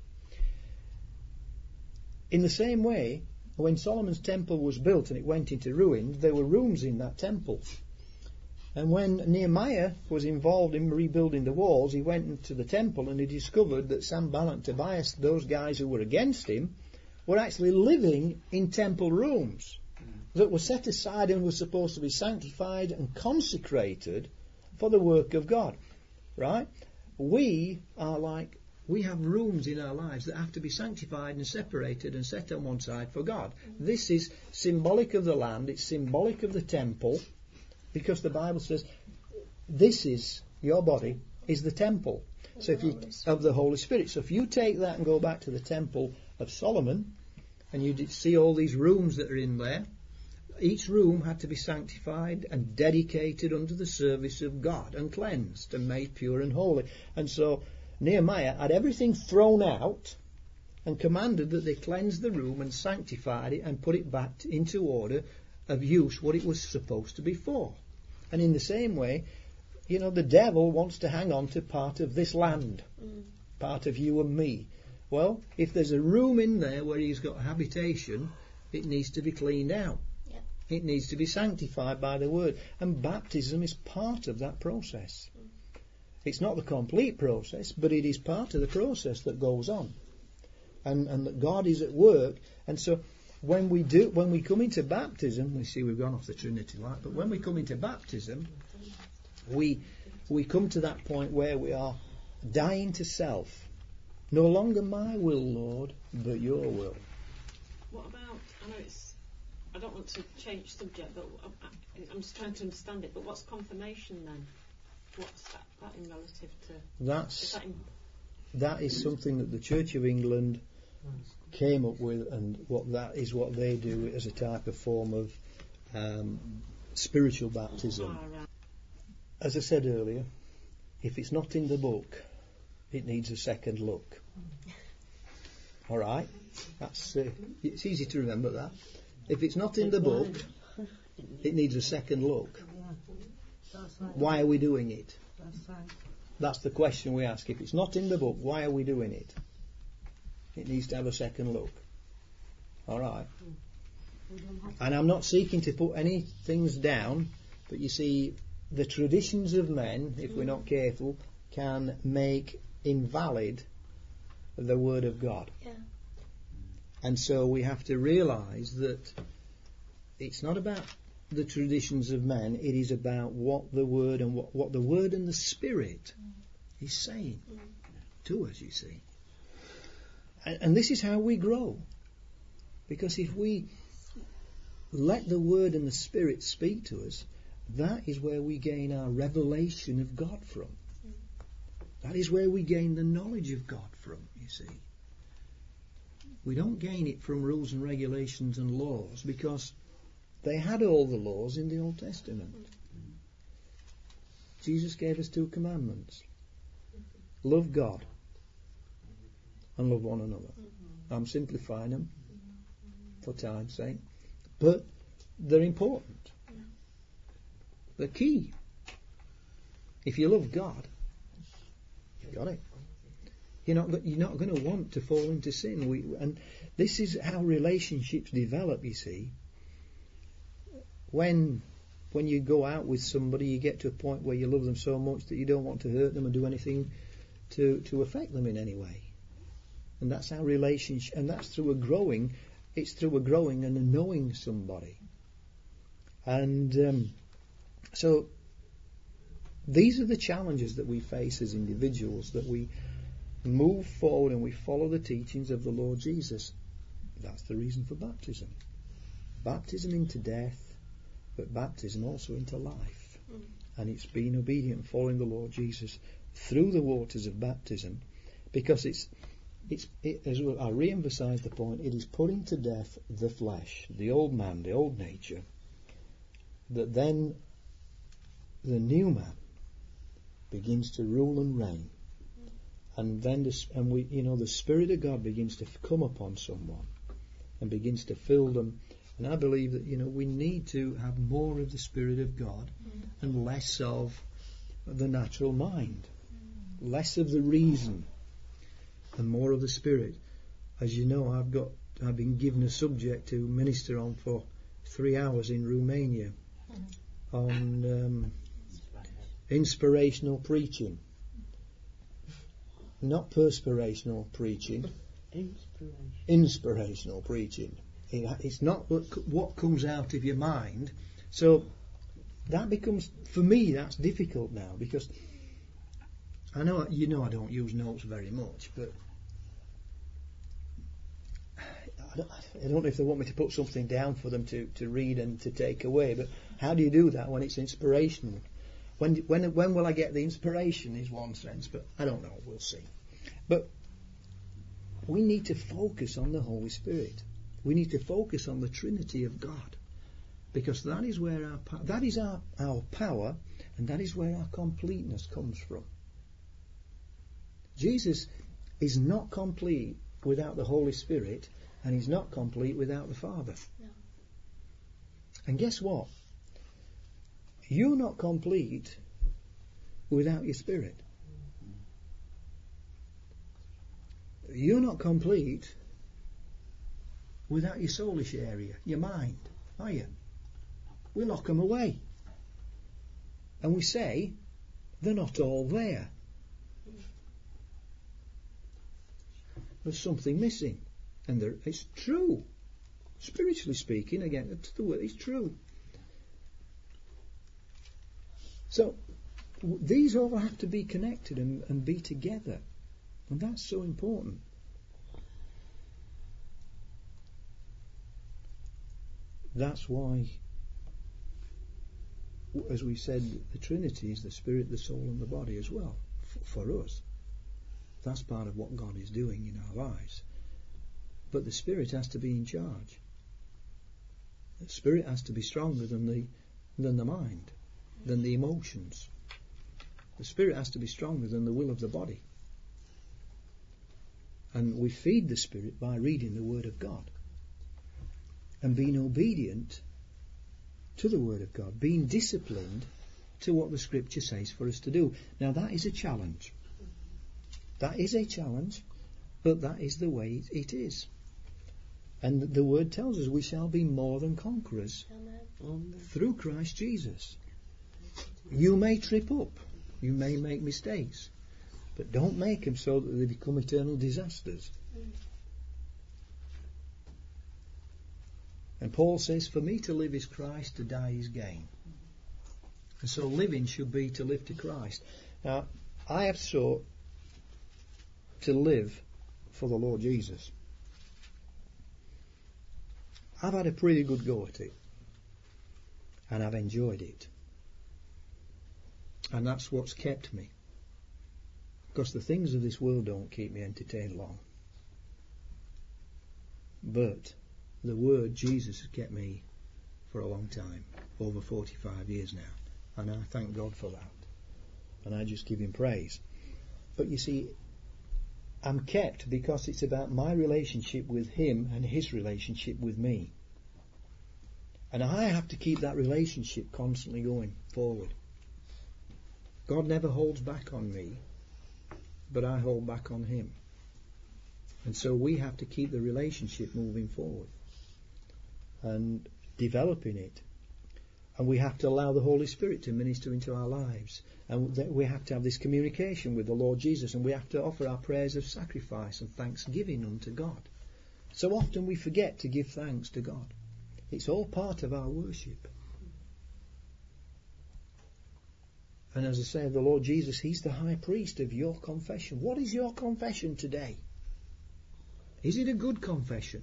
In the same way, when Solomon's temple was built and it went into ruin, there were rooms in that temple. And when Nehemiah was involved in rebuilding the walls, he went into the temple and he discovered that Sanballat and Tobias, those guys who were against him, were actually living in temple rooms that were set aside and were supposed to be sanctified and consecrated for the work of God. Right? We are like, we have rooms in our lives that have to be sanctified and separated and set on one side for God. This is symbolic of the land, it's symbolic of the temple, because the Bible says this is, your body is the temple so if you, of the Holy Spirit. So if you take that and go back to the temple of Solomon, and you see all these rooms that are in there, each room had to be sanctified and dedicated unto the service of God and cleansed and made pure and holy. And so Nehemiah had everything thrown out and commanded that they cleanse the room and sanctified it and put it back into order of use, what it was supposed to be for. And in the same way, you know, the devil wants to hang on to part of this land, Mm. part of you and me. Well, if there's a room in there where he's got habitation, it needs to be cleaned out. Yeah. It needs to be sanctified by the word. And baptism is part of that process. Mm. It's not the complete process, but it is part of the process that goes on. And, and that God is at work. And so when we do, when we come into baptism, we see we've gone off the Trinity light, but when we come into baptism, we we come to that point where we are dying to self. No longer my will, Lord, but your will. What about, I know it's, I don't want to change subject, but I'm, I'm just trying to understand it, but what's confirmation then? What's that, that in relative to? That's Is that in, that is something that the Church of England came up with, and what that is what they do as a type of form of um, spiritual baptism. oh, right. As I said earlier, if it's not in the book, it needs a second look. All right, that's uh, it's easy to remember that. If it's not in the book, it needs a second look. That's right. Why are we doing it? That's right. That's the question we ask. If it's not in the book, why are we doing it? It needs to have a second look. All right. We don't have And I'm not seeking to put any things down, but you see, the traditions of men, if we're not careful, can make invalid the Word of God. Yeah. And so we have to realise that it's not about the traditions of men, it is about what the Word and what, what the Word and the Spirit is saying Mm. to us, you see. And, and this is how we grow. Because if we let the Word and the Spirit speak to us, that is where we gain our revelation of God from. That is where we gain the knowledge of God from, you see. We don't gain it from rules and regulations and laws, because they had all the laws in the Old Testament. Jesus gave us two commandments. Love God and love one another. I'm simplifying them for time's sake, but they're important. They're key. If you love God, you've got it. You're not, go- you're not going to want to fall into sin. We, and this is how relationships develop, you see. When when you go out with somebody, you get to a point where you love them so much that you don't want to hurt them or do anything to, to affect them in any way. And that's how relationship, and that's through a growing, it's through a growing and a knowing somebody. And um, so these are the challenges that we face as individuals, that we move forward and we follow the teachings of the Lord Jesus. That's the reason for baptism. Baptism into death, but baptism also into life. Mm. And it's being obedient, following the Lord Jesus through the waters of baptism, because it's it's it, as well, I re-emphasize the point, it is putting to death the flesh, the old man, the old nature, that then the new man begins to rule and reign. And then the, and we, you know, the Spirit of God begins to come upon someone and begins to fill them. And I believe that, you know, we need to have more of the Spirit of God mm. and less of the natural mind, mm. less of the reason and more of the Spirit. As you know, I've got I've been given a subject to minister on for three hours in Romania mm. on um, inspirational preaching. Not perspirational preaching, Inspiration. inspirational preaching. It, it's not what, what comes out of your mind. So that becomes, for me, that's difficult now, because I know, you know, I don't use notes very much, but I don't, I don't know if they want me to put something down for them to, to read and to take away, but how do you do that when it's inspirational? When, when, when will I get the inspiration is one sense, but I don't know, we'll see. But we need to focus on the Holy Spirit. We need to focus on the Trinity of God, because that is where our that is our, our power, and that is where our completeness comes from. Jesus is not complete without the Holy Spirit, and he's not complete without the Father. No. And guess what? You're not complete without your spirit. You're not complete without your soulish area, your mind, are you? We lock them away. And we say, they're not all there. There's something missing. And there, it's true. Spiritually speaking, again, it's true. So w- these all have to be connected and, and be together. And that's so important. That's why, as we said, the Trinity is the Spirit, the soul and the body as well, f- for us. That's part of what God is doing in our lives. But the Spirit has to be in charge. The Spirit has to be stronger than the than the mind, than the emotions. The Spirit has to be stronger than the will of the body. And we feed the Spirit by reading the Word of God and being obedient to the Word of God, being disciplined to what the Scripture says for us to do. Now that is a challenge. That is a challenge, but that is the way it is. And the Word tells us we shall be more than conquerors Amen. Through Christ Jesus. You may trip up, you may make mistakes, but don't make them so that they become eternal disasters. Mm. And Paul says, for me to live is Christ, to die is gain. And so living should be to live to Christ. Now, I have sought to live for the Lord Jesus. I've had a pretty good go at it. And I've enjoyed it. And that's what's kept me. Because the things of this world don't keep me entertained long. But the Word Jesus has kept me for a long time, over forty-five years now. And I thank God for that. And I just give him praise. But you see, I'm kept because it's about my relationship with him and his relationship with me. And I have to keep that relationship constantly going forward. God never holds back on me. but I hold back on him. And so we have to keep the relationship moving forward and developing it. And we have to allow the Holy Spirit to minister into our lives. And we have to have this communication with the Lord Jesus, and we have to offer our prayers of sacrifice and thanksgiving unto God. So often we forget to give thanks to God. It's all part of our worship. And as I say, the Lord Jesus, He's the high priest of your confession. What is your confession today? Is it a good confession?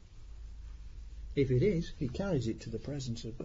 If it is, He carries it to the presence of God.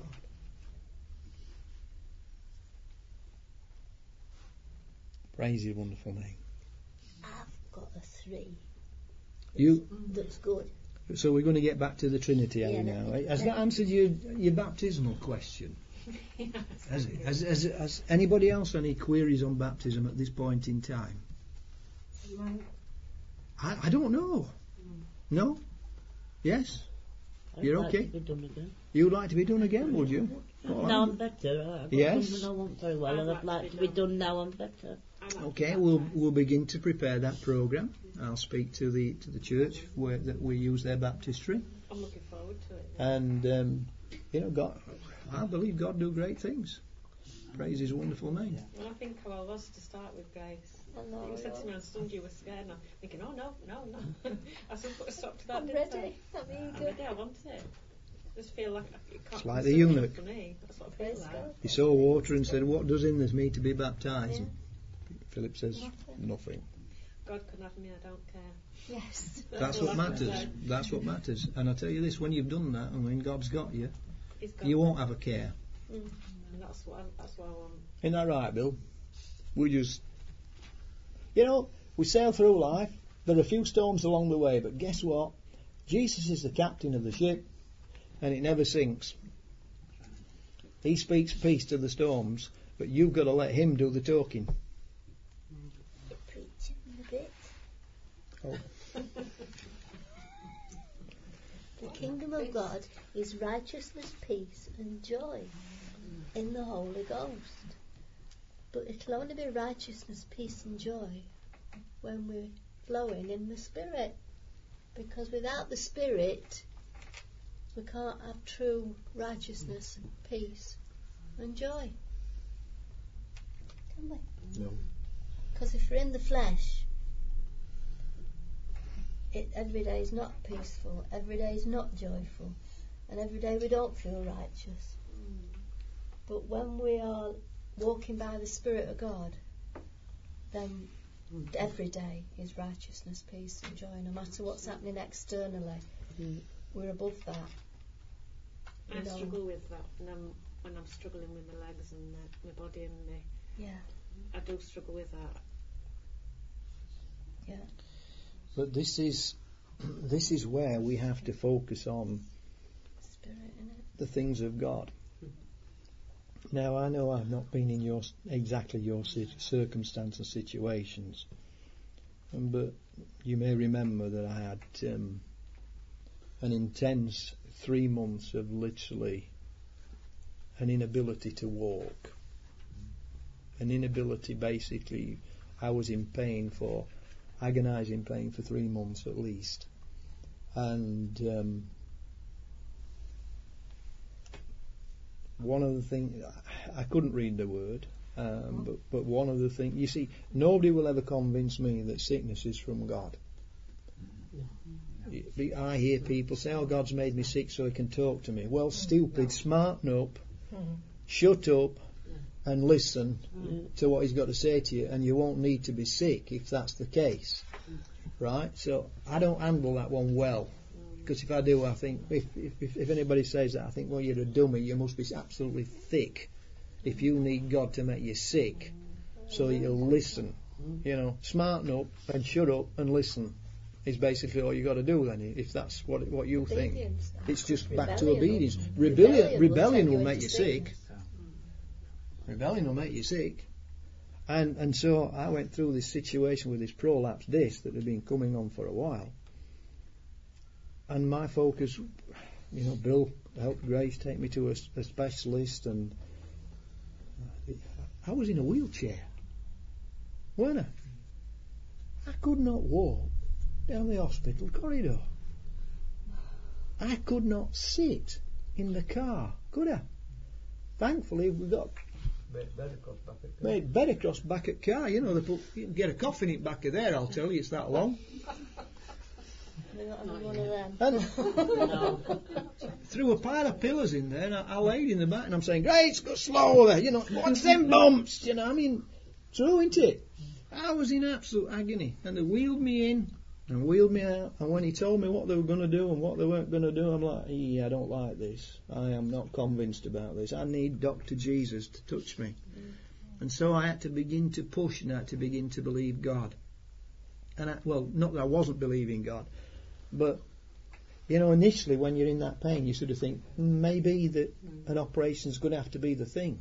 Praise His wonderful name. I've got a three. You. That's good. So we're going to get back to the Trinity, are Yeah, we now? that- Has that- that answered your your baptismal question? Yes. Has it? Has, has, has anybody else any queries on baptism at this point in time? Mine, I, I don't know. No? Yes? I'd You're like okay? to be done again. You'd like to be done again, would you? All Now right. I'm better. I've got Yes. something I want very well, and I'd like to be done now I'm better. Okay, we'll we'll begin to prepare that program. I'll speak to the to the church where that we use their baptistry, I'm looking forward to it. and um, you know, God, I believe God do great things. Praise His wonderful name. Well, I think how I was to start with, Grace. I know, You said to I me know. on Sunday you were scared, and I'm thinking, oh no, no, no. I said, put a stop to that. I'm didn't ready. I'm I? I'm eager. ready. I want it. I just feel like I- it can't It's like be the simple eunuch. for me. That's what I feel Praise like. God. He saw water and said, "What does in this me to be baptized?" Yeah. Philip says, Nothing. "Nothing." God can have me. I don't care. Yes. That's all what I can matters. say. That's what matters. And I tell you this: when you've done that, and when God's got you, He's got you me. won't have a care. Mm. And that's what I, that's what I want. Isn't that right, Bill? We just, you know, we sail through life. There are a few storms along the way, but guess what? Jesus is the captain of the ship, and it never sinks. He speaks peace to the storms, but you've got to let Him do the talking. You're preaching a bit. Oh. The kingdom of God is righteousness, peace, and joy in the Holy Ghost. But it'll only be righteousness, peace, and joy when we're flowing in the Spirit. Because without the Spirit, we can't have true righteousness, peace, and joy. Can we? No. Because if we're in the flesh, it, every day is not peaceful, every day is not joyful, and every day we don't feel righteous. But when we are walking by the Spirit of God, then every day is righteousness, peace, and joy, no matter what's happening externally. Mm. We're above that. I You know. struggle with that when I'm when I'm struggling with my legs and my, my body and my. Yeah, I do struggle with that. yeah. But this is, this is where we have to focus on Spirit in it. the things of God. Now, I know I've not been in your exactly your sit- circumstance and situations, um, but you may remember that I had um, an intense three months of literally an inability to walk. An inability, basically, I was in pain for, agonising pain for three months at least. And um, one of the things, I couldn't read the word, um, but, but one of the things, you see, nobody will ever convince me that sickness is from God. I hear people say, oh, God's made me sick so He can talk to me. Well, stupid, smarten up, shut up, and listen to what He's got to say to you, and you won't need to be sick if that's the case. Right? So I don't handle that one well. Because if I do, I think, if, if if anybody says that, I think, well, you're a dummy, you must be absolutely thick if you need God to make you sick so you'll listen. You know, smarten up and shut up and listen is basically all you got to do then, if that's what what you think. Obedience. It's just back to Rebellion will- obedience. rebellion Rebellion, will rebellion take will you make into you sin. sick. Rebellion will make you sick. And and so I went through this situation with this prolapse disc that had been coming on for a while. And my focus, you know, Bill helped Grace take me to a, a specialist, and I was in a wheelchair, weren't I? I could not walk down the hospital corridor. I could not sit in the car, could I? Thankfully, we got Made better cross back at made bed across back at car. You know, they put, you can get a coffin in back of there, I'll tell you, it's that long. They're not having one of them. And No. threw a pile of pillars in there, and I, I laid in the back, and I'm saying, great, go slower, you know, what's them bumps? You know, I mean, true, isn't it? I was in absolute agony, and they wheeled me in and wheeled me out, and when he told me what they were going to do and what they weren't going to do, I'm like, yeah, I don't like this. I am not convinced about this. I need Doctor Jesus to touch me. Mm. And so I had to begin to push, and I had to begin to believe God. And I, well, not that I wasn't believing God, but you know, initially when you're in that pain, you sort of think mm, maybe that mm. an operation's going to have to be the thing.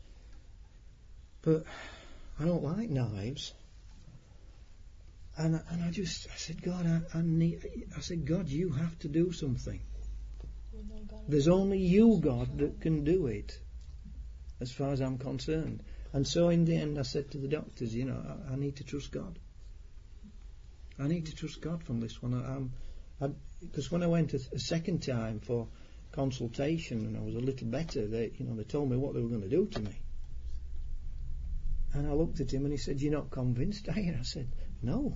But I don't like knives. And I, and I just, I said, God, I, I need, I said, God, you have to do something. There's only you, God, that can do it, as far as I'm concerned. And so in the end, I said to the doctors, you know, I, I need to trust God. I need to trust God from this one. I, I'm, because when I went a, a second time for consultation and I was a little better, they, you know, they told me what they were going to do to me. And I looked at him and he said, "You're not convinced, are you?" I said, "No.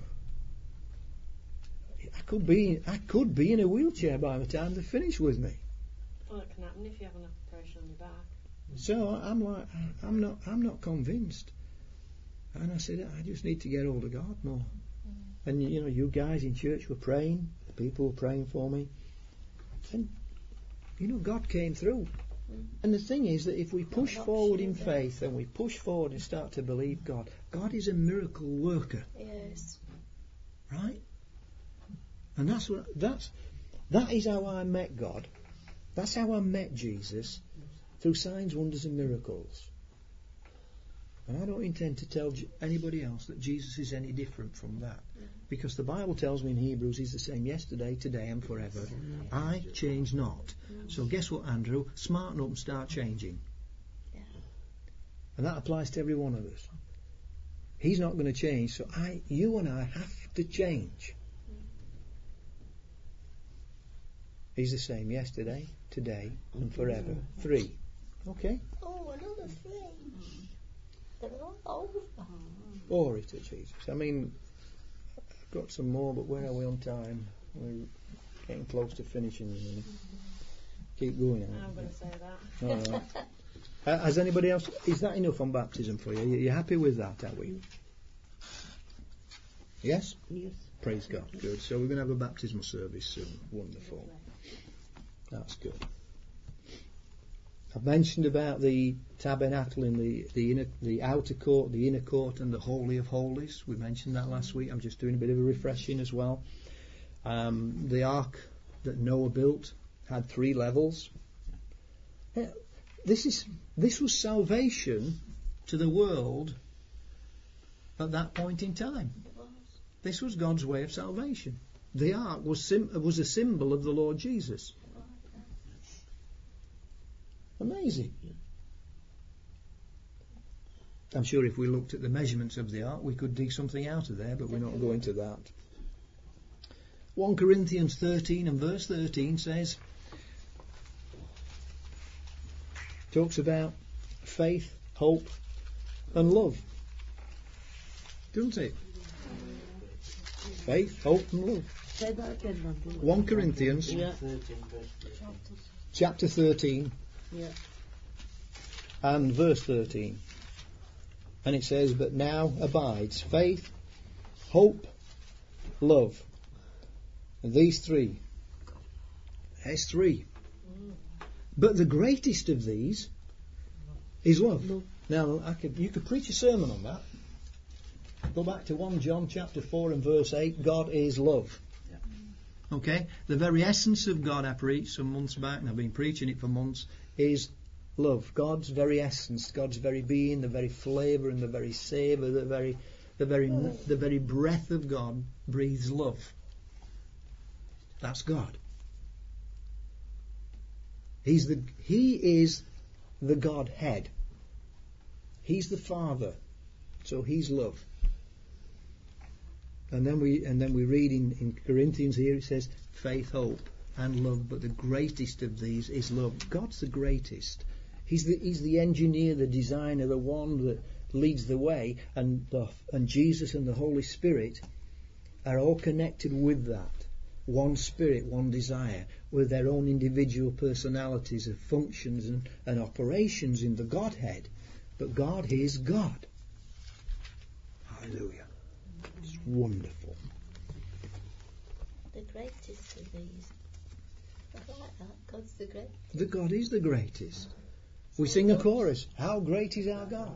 I could be, I could be in a wheelchair by the time they finish with me." Well, it can happen if you have an operation on your back. So I'm like, I'm not, I'm not convinced. And I said, I just need to get hold of God more. Mm. And you know, you guys in church were praying. The people were praying for me. And you know, God came through. Mm. And the thing is that if we push forward in faith and we push forward and start to believe God, God is a miracle worker. Yes. Right? And that's what that's that is how I met God. That's how I met Jesus, through signs, wonders and miracles. And I don't intend to tell anybody else that Jesus is any different from that. Because the Bible tells me in Hebrews he's the same yesterday, today and forever. I change not. So guess what, Andrew? Smarten up and start changing. And that applies to every one of us. He's not going to change, so I, you and I have to change. He's the same yesterday, today and forever. Three. Okay? Oh, another three. They're all over. Glory to Jesus. I mean, I've got some more, but where are we on time? We're getting close to finishing. Really. Keep going. I'm going to say that. All right. uh, has anybody else? Is that enough on baptism for you? Are you happy with that? Are we? Yes. Yes. Praise God. Good. So we're going to have a baptismal service soon. Wonderful. That's good. I've mentioned about the tabernacle in the the inner, the outer court, the inner court, and the Holy of Holies. We mentioned that last week. I'm just doing a bit of a refreshing as well. Um, the ark that Noah built had three levels. This is this was salvation to the world at that point in time. This was God's way of salvation. The ark was sim- was a symbol of the Lord Jesus. Amazing. I'm sure if we looked at the measurements of the ark, we could dig something out of there, but we're not going to that. First Corinthians thirteen and verse thirteen says, talks about faith, hope and love. Doesn't it? Faith, hope and love. Say that again, First Corinthians yeah. chapter thirteen Yeah. and verse thirteen. And it says, but now abides faith, hope, love. And these three. There's three. But the greatest of these is love. love. Now, I could, you could preach a sermon on that. Go back to First John chapter four and verse eight. God is love. Yeah. Okay? The very essence of God, I preached some months back, and I've been preaching it for months, is love. God's very essence, God's very being, the very flavour and the very savour, the very, the very, the very breath of God breathes love. That's God. He's the, He is the Godhead. He's the Father. So He's love. And then we and then we read in, in Corinthians here, it says faith, hope, and love, but the greatest of these is love. God's the greatest. He's the He's the engineer, the designer, the one that leads the way, and the, and Jesus and the Holy Spirit are all connected with that. One spirit, one desire, with their own individual personalities and functions and, and operations in the Godhead. But God is God. Hallelujah. It's wonderful. The greatest of these. I like that. God's the greatest. The God is the greatest. We sing a chorus. How great is our God?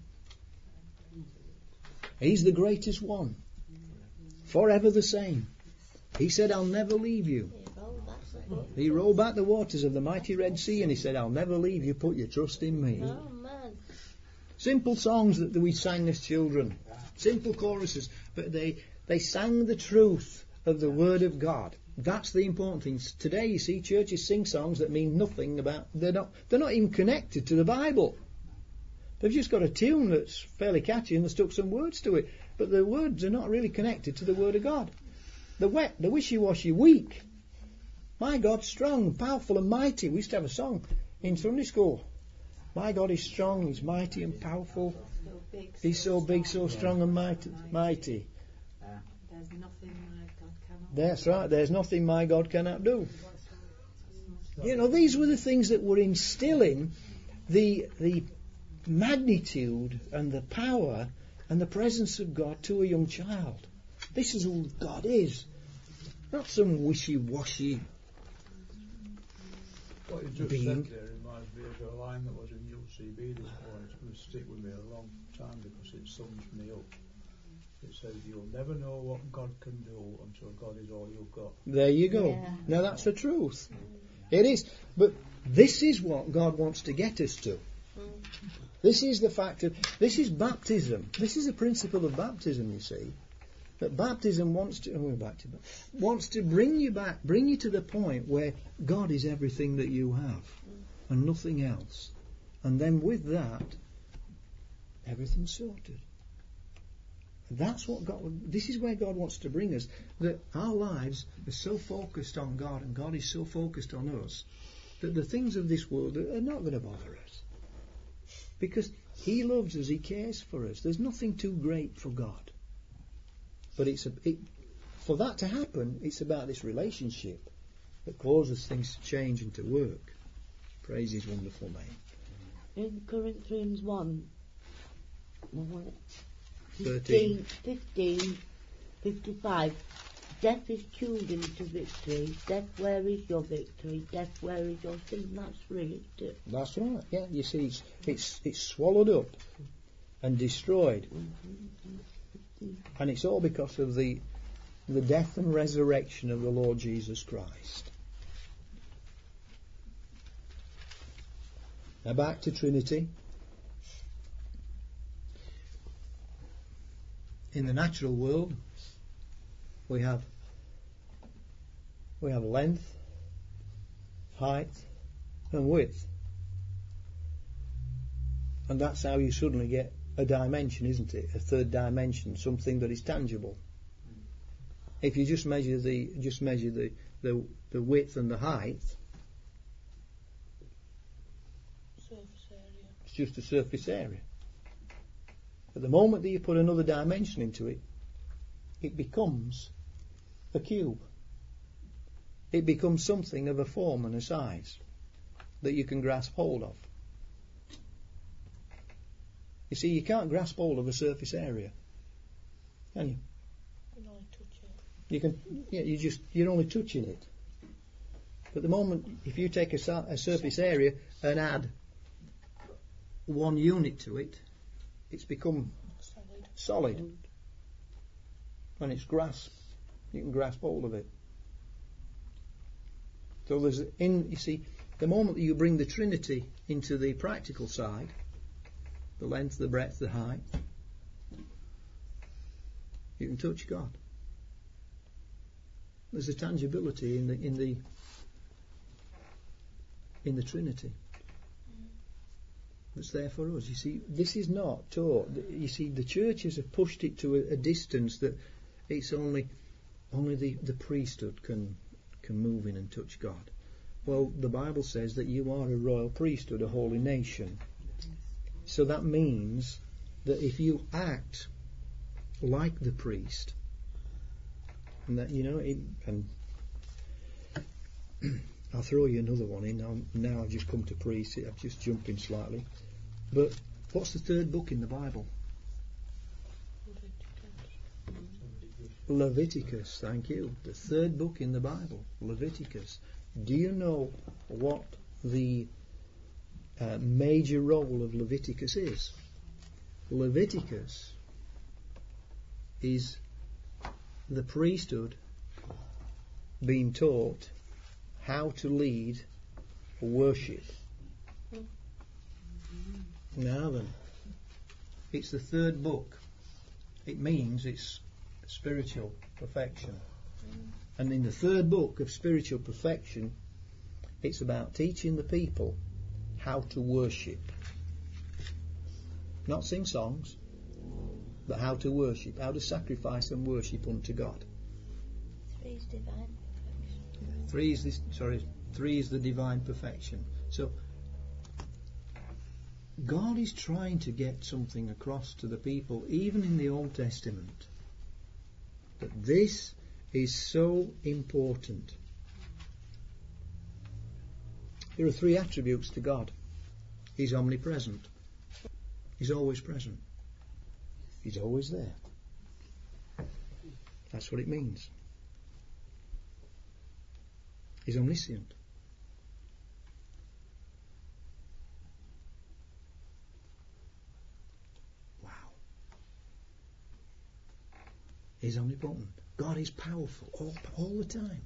He's the greatest one. Forever the same. He said, I'll never leave you. He rolled back the waters of the mighty Red Sea and he said, I'll never leave you. Put your trust in me. Oh, man. Simple songs that we sang as children. Simple choruses. But they, they sang the truth of the Word of God. That's the important thing. Today, you see, churches sing songs that mean nothing about... They're not, they're not even connected to the Bible. They've just got a tune that's fairly catchy and they've stuck some words to it. But the words are not really connected to the Word of God. The wet, the wishy-washy, weak. My God's strong, powerful and mighty. We used to have a song in Sunday school. My God is strong, He's mighty and powerful. He's so big, so strong and mighty. mighty. There's nothing my God cannot. That's right, there's nothing my God cannot do. You know, these were the things that were instilling the, the magnitude and the power and the presence of God to a young child. This is who God is. Not some wishy-washy What you just being. said there reminds me of a line that was in U C B this morning. It's going to stick with me a long time because it sums me up. It says, you'll never know what God can do until God is all you've got. There you go. Yeah. Now that's the truth. It is. But this is what God wants to get us to. This is the fact of, this is baptism. This is the principle of baptism, you see. That baptism wants to, oh, back to, wants to bring you back, bring you to the point where God is everything that you have and nothing else. And then with that, everything's sorted. That's what God, this is where God wants to bring us. That our lives are so focused on God and God is so focused on us that the things of this world are not going to bother us. Because He loves us, He cares for us. There's nothing too great for God. But it's a, it, for that to happen, it's about this relationship that causes things to change and to work. Praise His wonderful name. In Corinthians one, Thirteen. fifteen, fifteen, fifty-five. Death is tuned into victory. Death, where is your victory? Death, where is your sin? That's really it. That's right. Yeah, you see, it's it's, it's swallowed up and destroyed. And it's all because of the the death and resurrection of the Lord Jesus Christ. Now back to Trinity. In the natural world, we have we have length, height, and width. And that's how you suddenly get a dimension, isn't it? A third dimension, something that is tangible. If you just measure the just measure the, the, the width and the height, Surface area. it's just a surface area. But the moment that you put another dimension into it, it becomes a cube. It becomes something of a form and a size that you can grasp hold of. You see, you can't grasp hold of a surface area, can you? You can only touch it. You can, yeah, you just you're only touching it. But the moment if you take a, a surface area and add one unit to it, it's become Solid. solid, and it's grasp. You can grasp hold of it. So there's in you see the moment that you bring the Trinity into the practical side. The length, the breadth, the height. You can touch God. There's a tangibility in the in the in the Trinity that's there for us. You see, this is not taught. You see, the churches have pushed it to a, a distance that it's only only the, the priesthood can can move in and touch God. Well, the Bible says that you are a royal priesthood, a holy nation. So that means that if you act like the priest, and that, you know, it, and I'll throw you another one in. I'll, now I've just come to priest. I've just jumped in slightly. But what's the third book in the Bible? Leviticus, thank you. The third book in the Bible, Leviticus. Do you know what the uh, major role of Leviticus is? Leviticus is the priesthood being taught how to lead worship. Now then, it's the third book. It means it's spiritual perfection. And in the third book of spiritual perfection, it's about teaching the people how to worship. Not sing songs, but how to worship, how to sacrifice and worship unto God. Three is divine perfection. Three is this, sorry, three is the divine perfection. So God is trying to get something across to the people, even in the Old Testament, that this is so important. There are three attributes to God. He's omnipresent. He's always present. He's always there. That's what it means. He's omniscient. Wow. He's omnipotent. God is powerful all, all the time.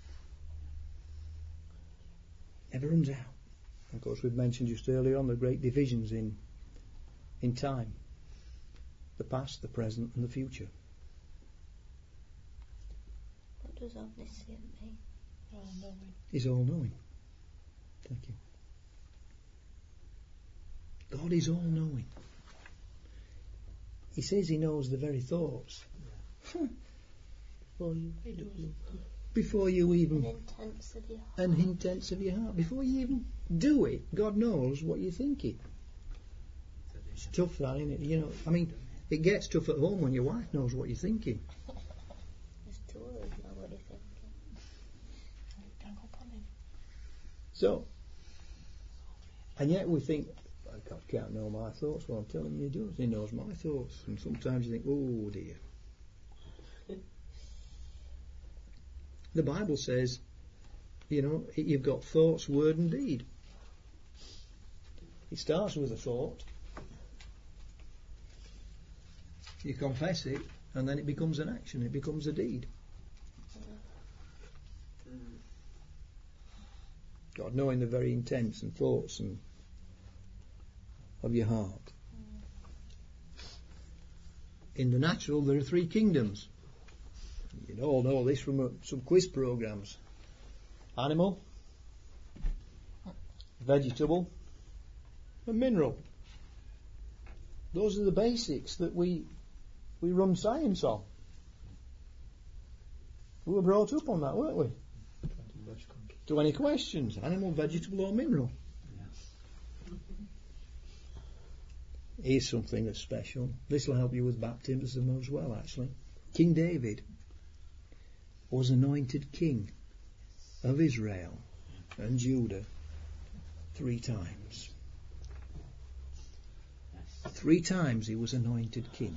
Never runs out. Of course, we've mentioned just earlier on the great divisions in in time. The past, the present and the future. What does omniscient mean? All-knowing. He's all-knowing. Thank you. God is all-knowing. He says he knows the very thoughts. Before you, before you even... And intents of your heart. And intents of your heart. Before you even do it, God knows what you're thinking. It's tough that, isn't it? You know, I mean, it gets tough at home when your wife knows what you're thinking. There's two of us know what you're thinking. So, and yet we think, God can't know my thoughts. Well, I'm telling you, he does. He knows my thoughts. And sometimes you think, oh dear. The Bible says, you know, you've got thoughts, word and deed. It starts with a thought. You confess it, and then it becomes an action. It becomes a deed. God knowing the very intents and thoughts and of your heart. In the natural, there are three kingdoms. You all know this from uh, some quiz programs. Animal, vegetable, and mineral. Those are the basics that we we run science on. We were brought up on that, weren't we? twenty questions. Animal, vegetable or mineral. Here's something that's special. This will help you with baptism as well, actually. King David was anointed king of Israel and Judah three times. Three times he was anointed king.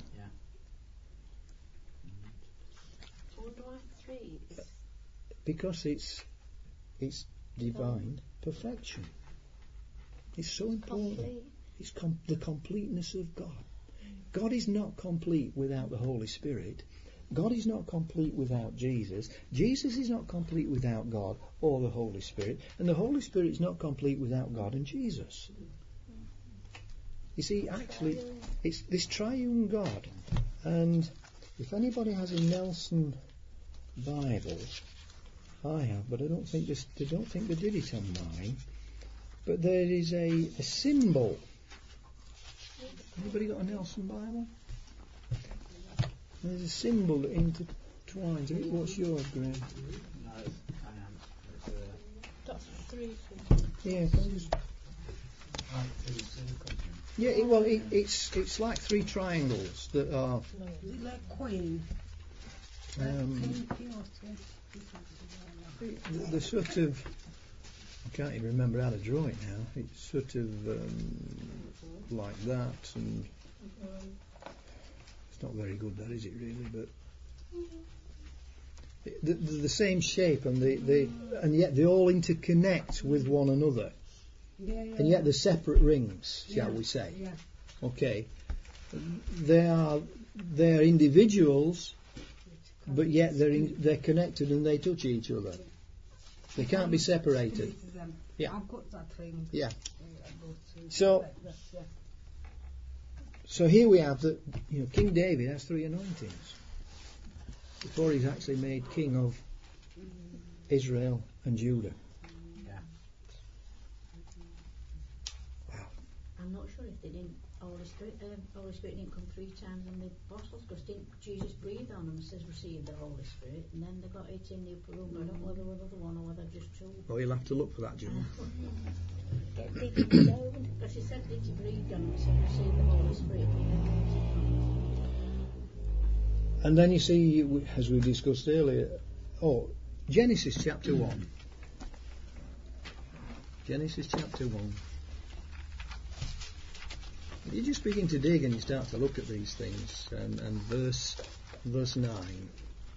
I wonder why three is... Because it's it's divine perfection. It's so important. Complete. It's com- the completeness of God. God is not complete without the Holy Spirit. God is not complete without Jesus. Jesus is not complete without God or the Holy Spirit. And the Holy Spirit is not complete without God and Jesus. You see, actually, it's this triune God. And if anybody has a Nelson Bible, I have, but I don't think this, I don't think they did it on mine. But there is a, a symbol. Anybody got a Nelson Bible? There's a symbol that intertwines it. What's yours, Graham? No, I am. It's, uh, That's three. Yeah, can I just- like three circles. yeah. It, well, it, it's it's like three triangles that are. Is it like coin? Um, the, the sort of. I can't even remember how to draw it now. It's sort of um, like that, and it's not very good, that is it really? But the, the, the same shape, and the, the and yet they all interconnect with one another, Yeah, yeah. and yet they're separate rings, shall Yeah, we say? Yeah. Okay, they are they are individuals, but yet they're in, they're connected and they touch each other. They can't be separated. Split them. Yeah. I've got that ring. Yeah. Uh, I've got three So- like that, yeah. So here we have that. You know, King David has three anointings before he's actually made king of Israel and Judah. I'm not sure if they didn't, Holy Spirit, um, Holy Spirit didn't come three times on the apostles, because didn't Jesus breathe on them and says receive the Holy Spirit, and then they got it in the upper room. I don't know whether it was the one or whether just two. Well, you'll have to look for that, John. Get digging down. Because he said that he breathed on them and said receive the Holy Spirit. and then it was on. And then you see, we- as we discussed earlier, oh, Genesis chapter one. Genesis chapter one. You just begin to dig and you start to look at these things, and, and verse verse nine.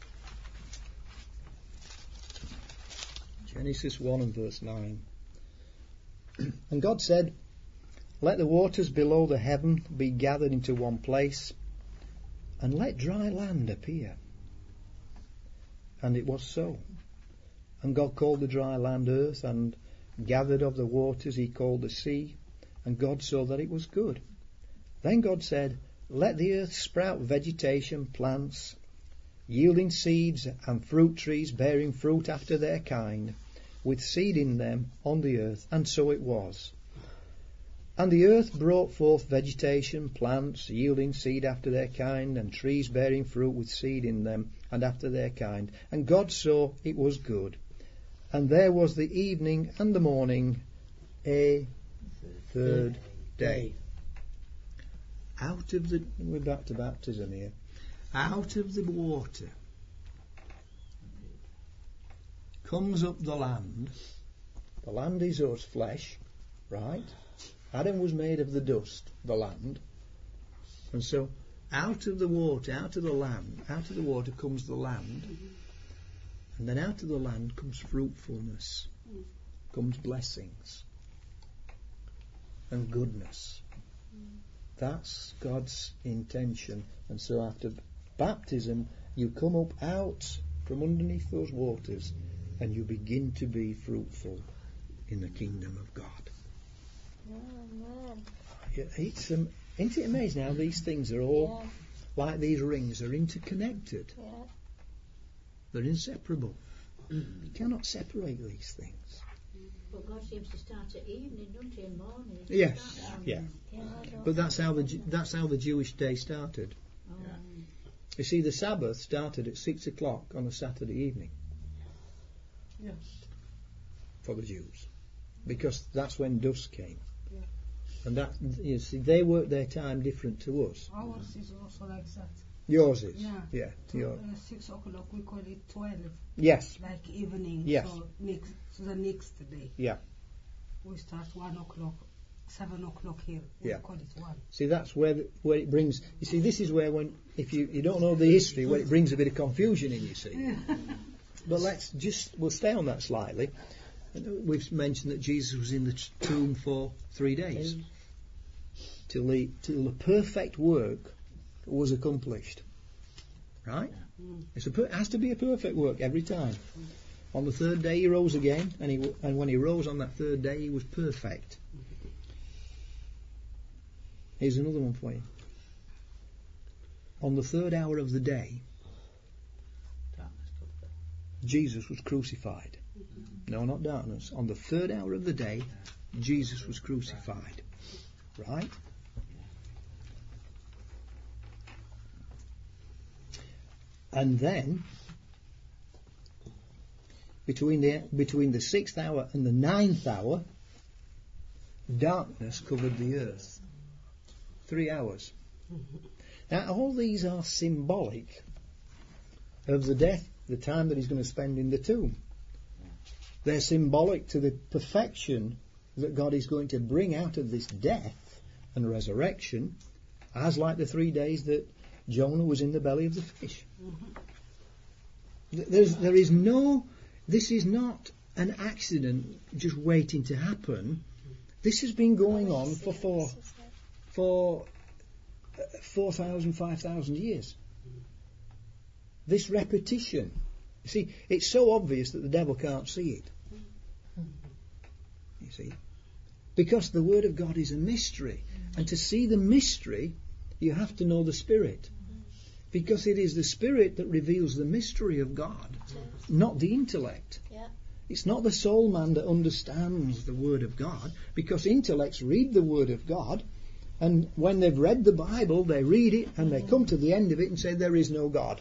Genesis one and verse nine. And God said, let the waters below the heaven be gathered into one place, and let dry land appear. And it was so. And God called the dry land earth, and gathered of the waters he called the sea. And God saw that it was good. Then God said, let the earth sprout vegetation, plants, yielding seeds, and fruit trees bearing fruit after their kind, with seed in them on the earth. And so it was. And the earth brought forth vegetation, plants, yielding seed after their kind, and trees bearing fruit with seed in them, and after their kind. And God saw it was good. And there was the evening and the morning, a third day. Out of the, we're back to baptism here. Out of the water comes up the land. The land is us, flesh, right? Adam was made of the dust, the land. And so out of the water, out of the land, out of the water comes the land. And then out of the land comes fruitfulness, comes blessings and goodness. That's God's intention. And so after baptism, you come up out from underneath those waters and you begin to be fruitful in the kingdom of God. Amen. Yeah, It's, um, isn't it amazing how these things are all, Yeah. like these rings, are interconnected. Yeah. They're inseparable. You cannot separate these things. But God seems to start at evening, doesn't he, and morning? Yes, Start at yeah. morning. Yeah, I don't But that's how the know. Ju- that's how the Jewish day started. Oh. You see, the Sabbath started at six o'clock on a Saturday evening Yes. for the Jews, because that's when dusk came. Yeah. And that, you see, they work their time different to us. Ours is also like that. Yours is, Yeah. yeah. To, your- uh, six o'clock we call it twelve, yes, like evening. Yes. So next, so the next day. Yeah. We start one o'clock, seven o'clock here. We Yeah. call it one. See, that's where the, where it brings. You see, this is where when if you, you don't know the history, where it brings a bit of confusion in. You see, but let's just we'll stay on that slightly. We've mentioned that Jesus was in the t- tomb for three days till the till the perfect work was accomplished. Right? It's a, per- it has to be a perfect work every time. On the third day he rose again, and he w- and when he rose on that third day he was perfect. Here's another one for you. On the third hour of the day, Jesus was crucified. No, not darkness. On the third hour of the day, Jesus was crucified. Right? And then, between the between the sixth hour and the ninth hour, darkness covered the earth. Three hours. Now, all these are symbolic of the death, the time that he's going to spend in the tomb. They're symbolic to the perfection that God is going to bring out of this death and resurrection, as like the three days that Jonah was in the belly of the fish. There's, there is no, this is not an accident just waiting to happen. This has been going on for four, for four thousand, five thousand years. This repetition. You see, it's so obvious that the devil can't see it. You see, because the Word of God is a mystery, and to see the mystery, you have to know the Spirit, because it is the Spirit that reveals the mystery of God, not the intellect. Yeah. It's not the soul man that understands the Word of God, because intellects read the Word of God, and when they've read the Bible, they read it and they come to the end of it and say there is no God.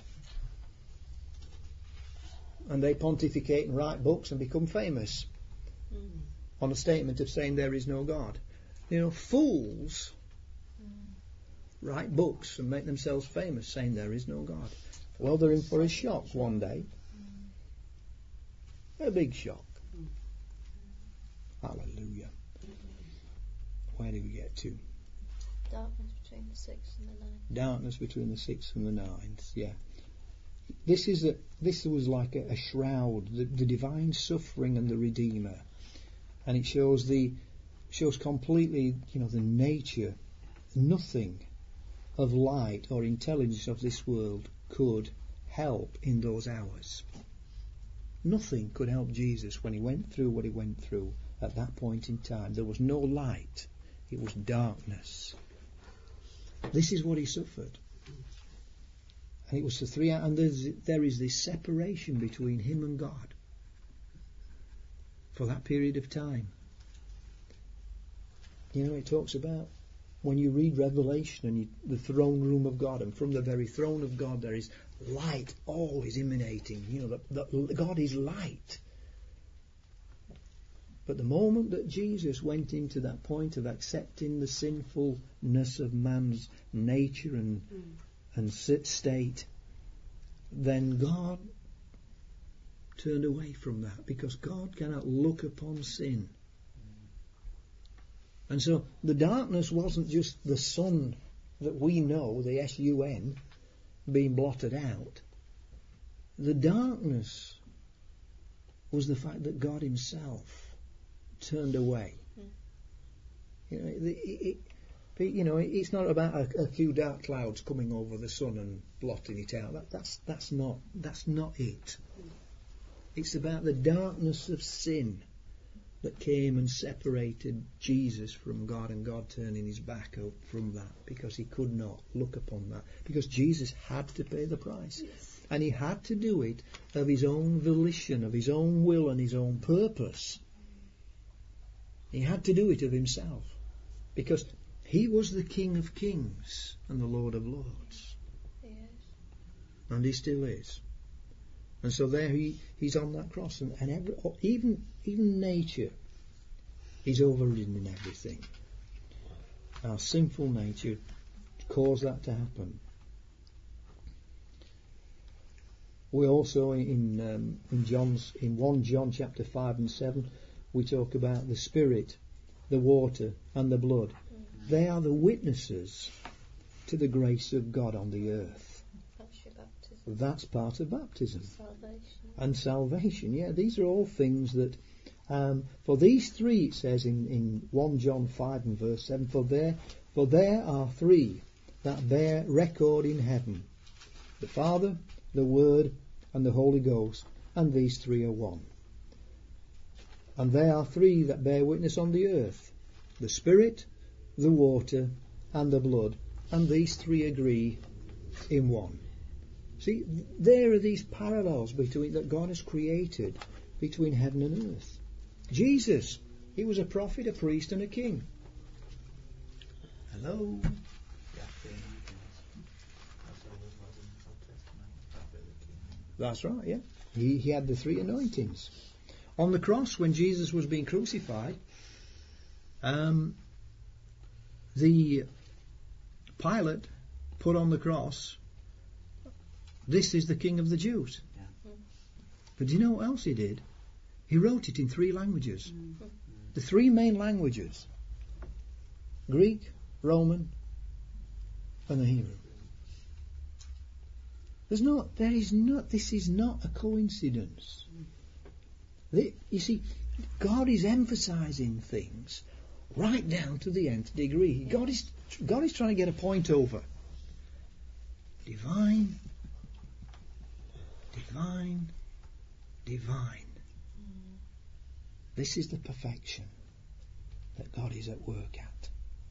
And they pontificate and write books and become famous mm. on a statement of saying there is no God. You know, fools mm. write books and make themselves famous saying there is no God. Well, they're in for a shock one day. Mm. A big shock. Mm. Hallelujah. Where do we get to? Darkness between the sixth and the ninth. Darkness between the sixth and the ninth, yeah. This is a, this was like a, a shroud, the, the divine suffering and the Redeemer, and it shows the shows completely, you know, the nature. Nothing of light or intelligence of this world could help in those hours. Nothing could help Jesus when he went through what he went through at that point in time. There was no light; it was darkness. This is what he suffered. And it was for three hours, and there's, there is this separation between him and God for that period of time. You know, it talks about when you read Revelation and you, the throne room of God, and from the very throne of God there is light always emanating. You know, that, that God is light. But the moment that Jesus went into that point of accepting the sinfulness of man's nature and mm. and state, then God turned away from that, because God cannot look upon sin. And so the darkness wasn't just the sun that we know, the S U N, being blotted out. The darkness was the fact that God himself turned away. Mm. You know, it, it, But, you know, it's not about a, a few dark clouds coming over the sun and blotting it out. That, that's that's not that's not it. It's about the darkness of sin that came and separated Jesus from God, and God turning his back out from that because he could not look upon that, because Jesus had to pay the price. Yes. And he had to do it of his own volition, of his own will and his own purpose. He had to do it of himself, because he was the King of Kings and the Lord of Lords. Yes. And he still is. And so there he, he's on that cross, and, and every, even even nature is overridden in everything. Our sinful nature caused that to happen. We also in um, in John's in First John chapter five and seven we talk about the Spirit, the water, and the blood. They are the witnesses to the grace of God on the earth. That's your baptism. That's part of baptism. Salvation. And salvation, yeah. These are all things that, um, for these three, it says in, in First John five and verse seven, for there, for there are three that bear record in heaven, the Father, the Word, and the Holy Ghost, and these three are one. And there are three that bear witness on the earth, the Spirit, the water, and the blood, and these three agree in one. See, there are these parallels between that God has created between heaven and earth. Jesus, he was a prophet, a priest, and a king. Hello. Yeah, that's all it was in the Old Testament. That's right, yeah. He, he had the three anointings. On the cross, when Jesus was being crucified, um, the Pilate put on the cross, "This is the King of the Jews." Yeah. But do you know what else he did? He wrote it in three languages. Mm. The three main languages: Greek, Roman, and the Hebrew. There's not, there is not, this is not a coincidence. The, you see, God is emphasizing things right down to the nth degree. God is, God is trying to get a point over. Divine, divine, divine. This is the perfection that God is at work at.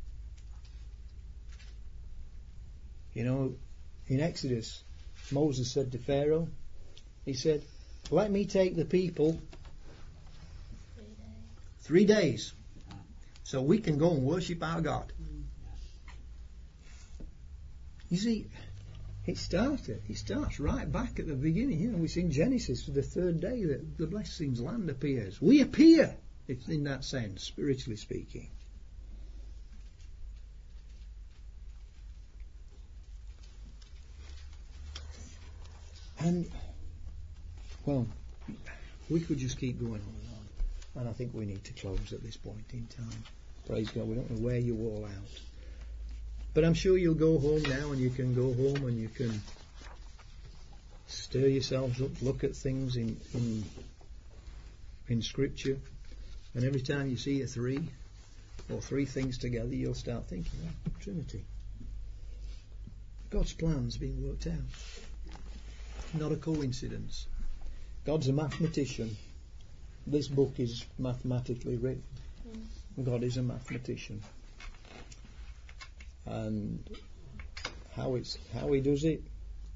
You know, in Exodus, Moses said to Pharaoh, he said, "Let me take the people three days so we can go and worship our God." You see, it started, it starts right back at the beginning. You know, we see in Genesis, the third day that the blessings land appears. We appear, it's in that sense, spiritually speaking. And, well, we could just keep going on and on. And I think we need to close at this point in time. Praise God, we don't know where you all out. But I'm sure you'll go home now, and you can go home and you can stir yourselves up, look at things in in, in Scripture. And every time you see a three, or three things together, you'll start thinking, oh, Trinity. God's plan's being worked out. Not a coincidence. God's a mathematician. This book is mathematically written. Mm. God is a mathematician. And how it's how he does it,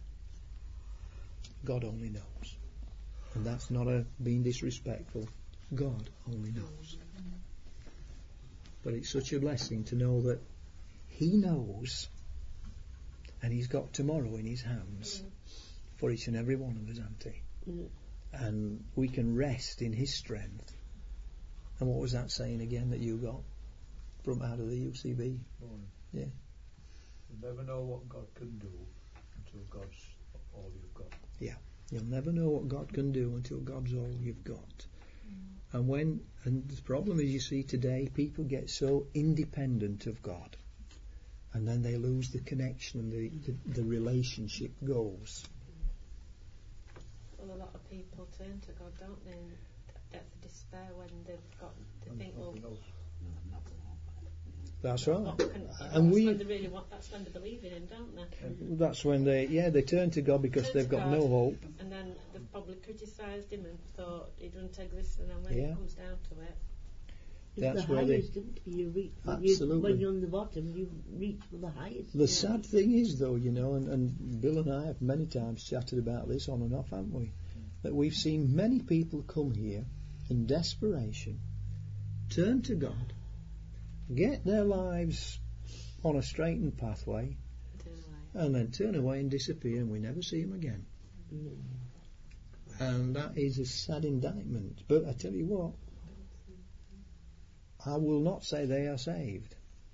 God only knows. And that's not a being disrespectful. God only knows. But it's such a blessing to know that he knows, and he's got tomorrow in his hands. Mm. For each and every one of us, Auntie. Mm. And we can rest in his strength. And what was that saying again that you got from out of the U C B? Morning. Yeah. You'll never know what God can do until God's all you've got. Yeah. You'll never know what God can do until God's all you've got. Mm. And when, and the problem is, you see today, people get so independent of God. And then they lose the connection and the, the, the relationship goes. Well, a lot of people turn to God, don't they, in depth of despair when they've got, they think, well, that's right. what can, and that's we, when they really want, that's when they believe in him, don't they? That's when they, yeah, they turn to God because turn they've got God, no hope. And then they've probably criticised him and thought he doesn't exist, and then when yeah. it comes down to it, it's that's the where highest, they, isn't it? You reach, absolutely. You, when you're on the bottom, you reach for the highest. The yeah. sad thing is, though, you know, and, and Bill and I have many times chatted about this on and off, haven't we? That we've seen many people come here in desperation, turn to God, get their lives on a straightened pathway, and then turn away and disappear, and we never see them again. Mm. And that is a sad indictment. But I tell you what, I will not say they are saved,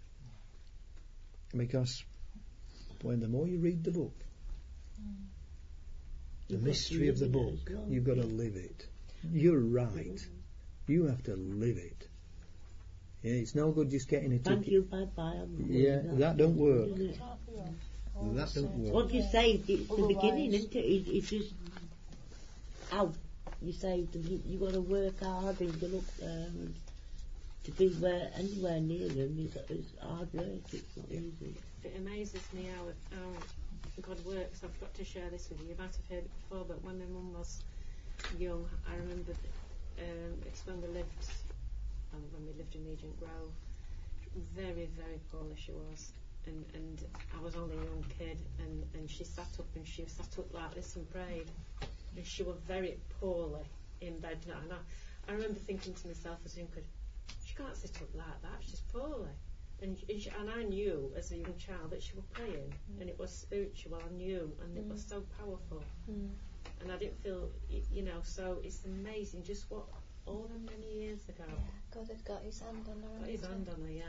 because when the more you read the book, mm. the you've mystery of the book, well. You've got to live it. You're right. You have to live it. Yeah, it's no good just getting a ticket. Thank you, bye bye. Yeah, that don't work. That don't work. What you say, it's the beginning, isn't it? It, it's just out. You say you, you got to work hard and you look um, to be where anywhere near them. It's, it's hard work. It's not easy. It amazes me how, how God works. I've got to share this with you. You might have heard it before, but when my mum was young, I remember um, it's when we lived. when we lived in Regent Grove, very, very poorly she was, and and I was only a young kid, and, and she sat up and she sat up like this and prayed, and she was very poorly in bed now, and I, I remember thinking to myself as a young kid, she can't sit up like that, she's poorly, and and, she, and I knew as a young child that she was praying, mm. and it was spiritual, I knew, and mm. it was so powerful. Mm. and I didn't feel, y- you know. So it's amazing, just what all them many years ago. God had got his hand on her. Got his hand on her, yeah.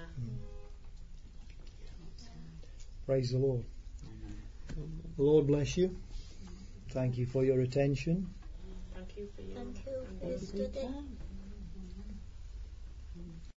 Praise the Lord. The Lord bless you. Thank you for your attention. Thank you for your. Thank you for and your your- study. Time.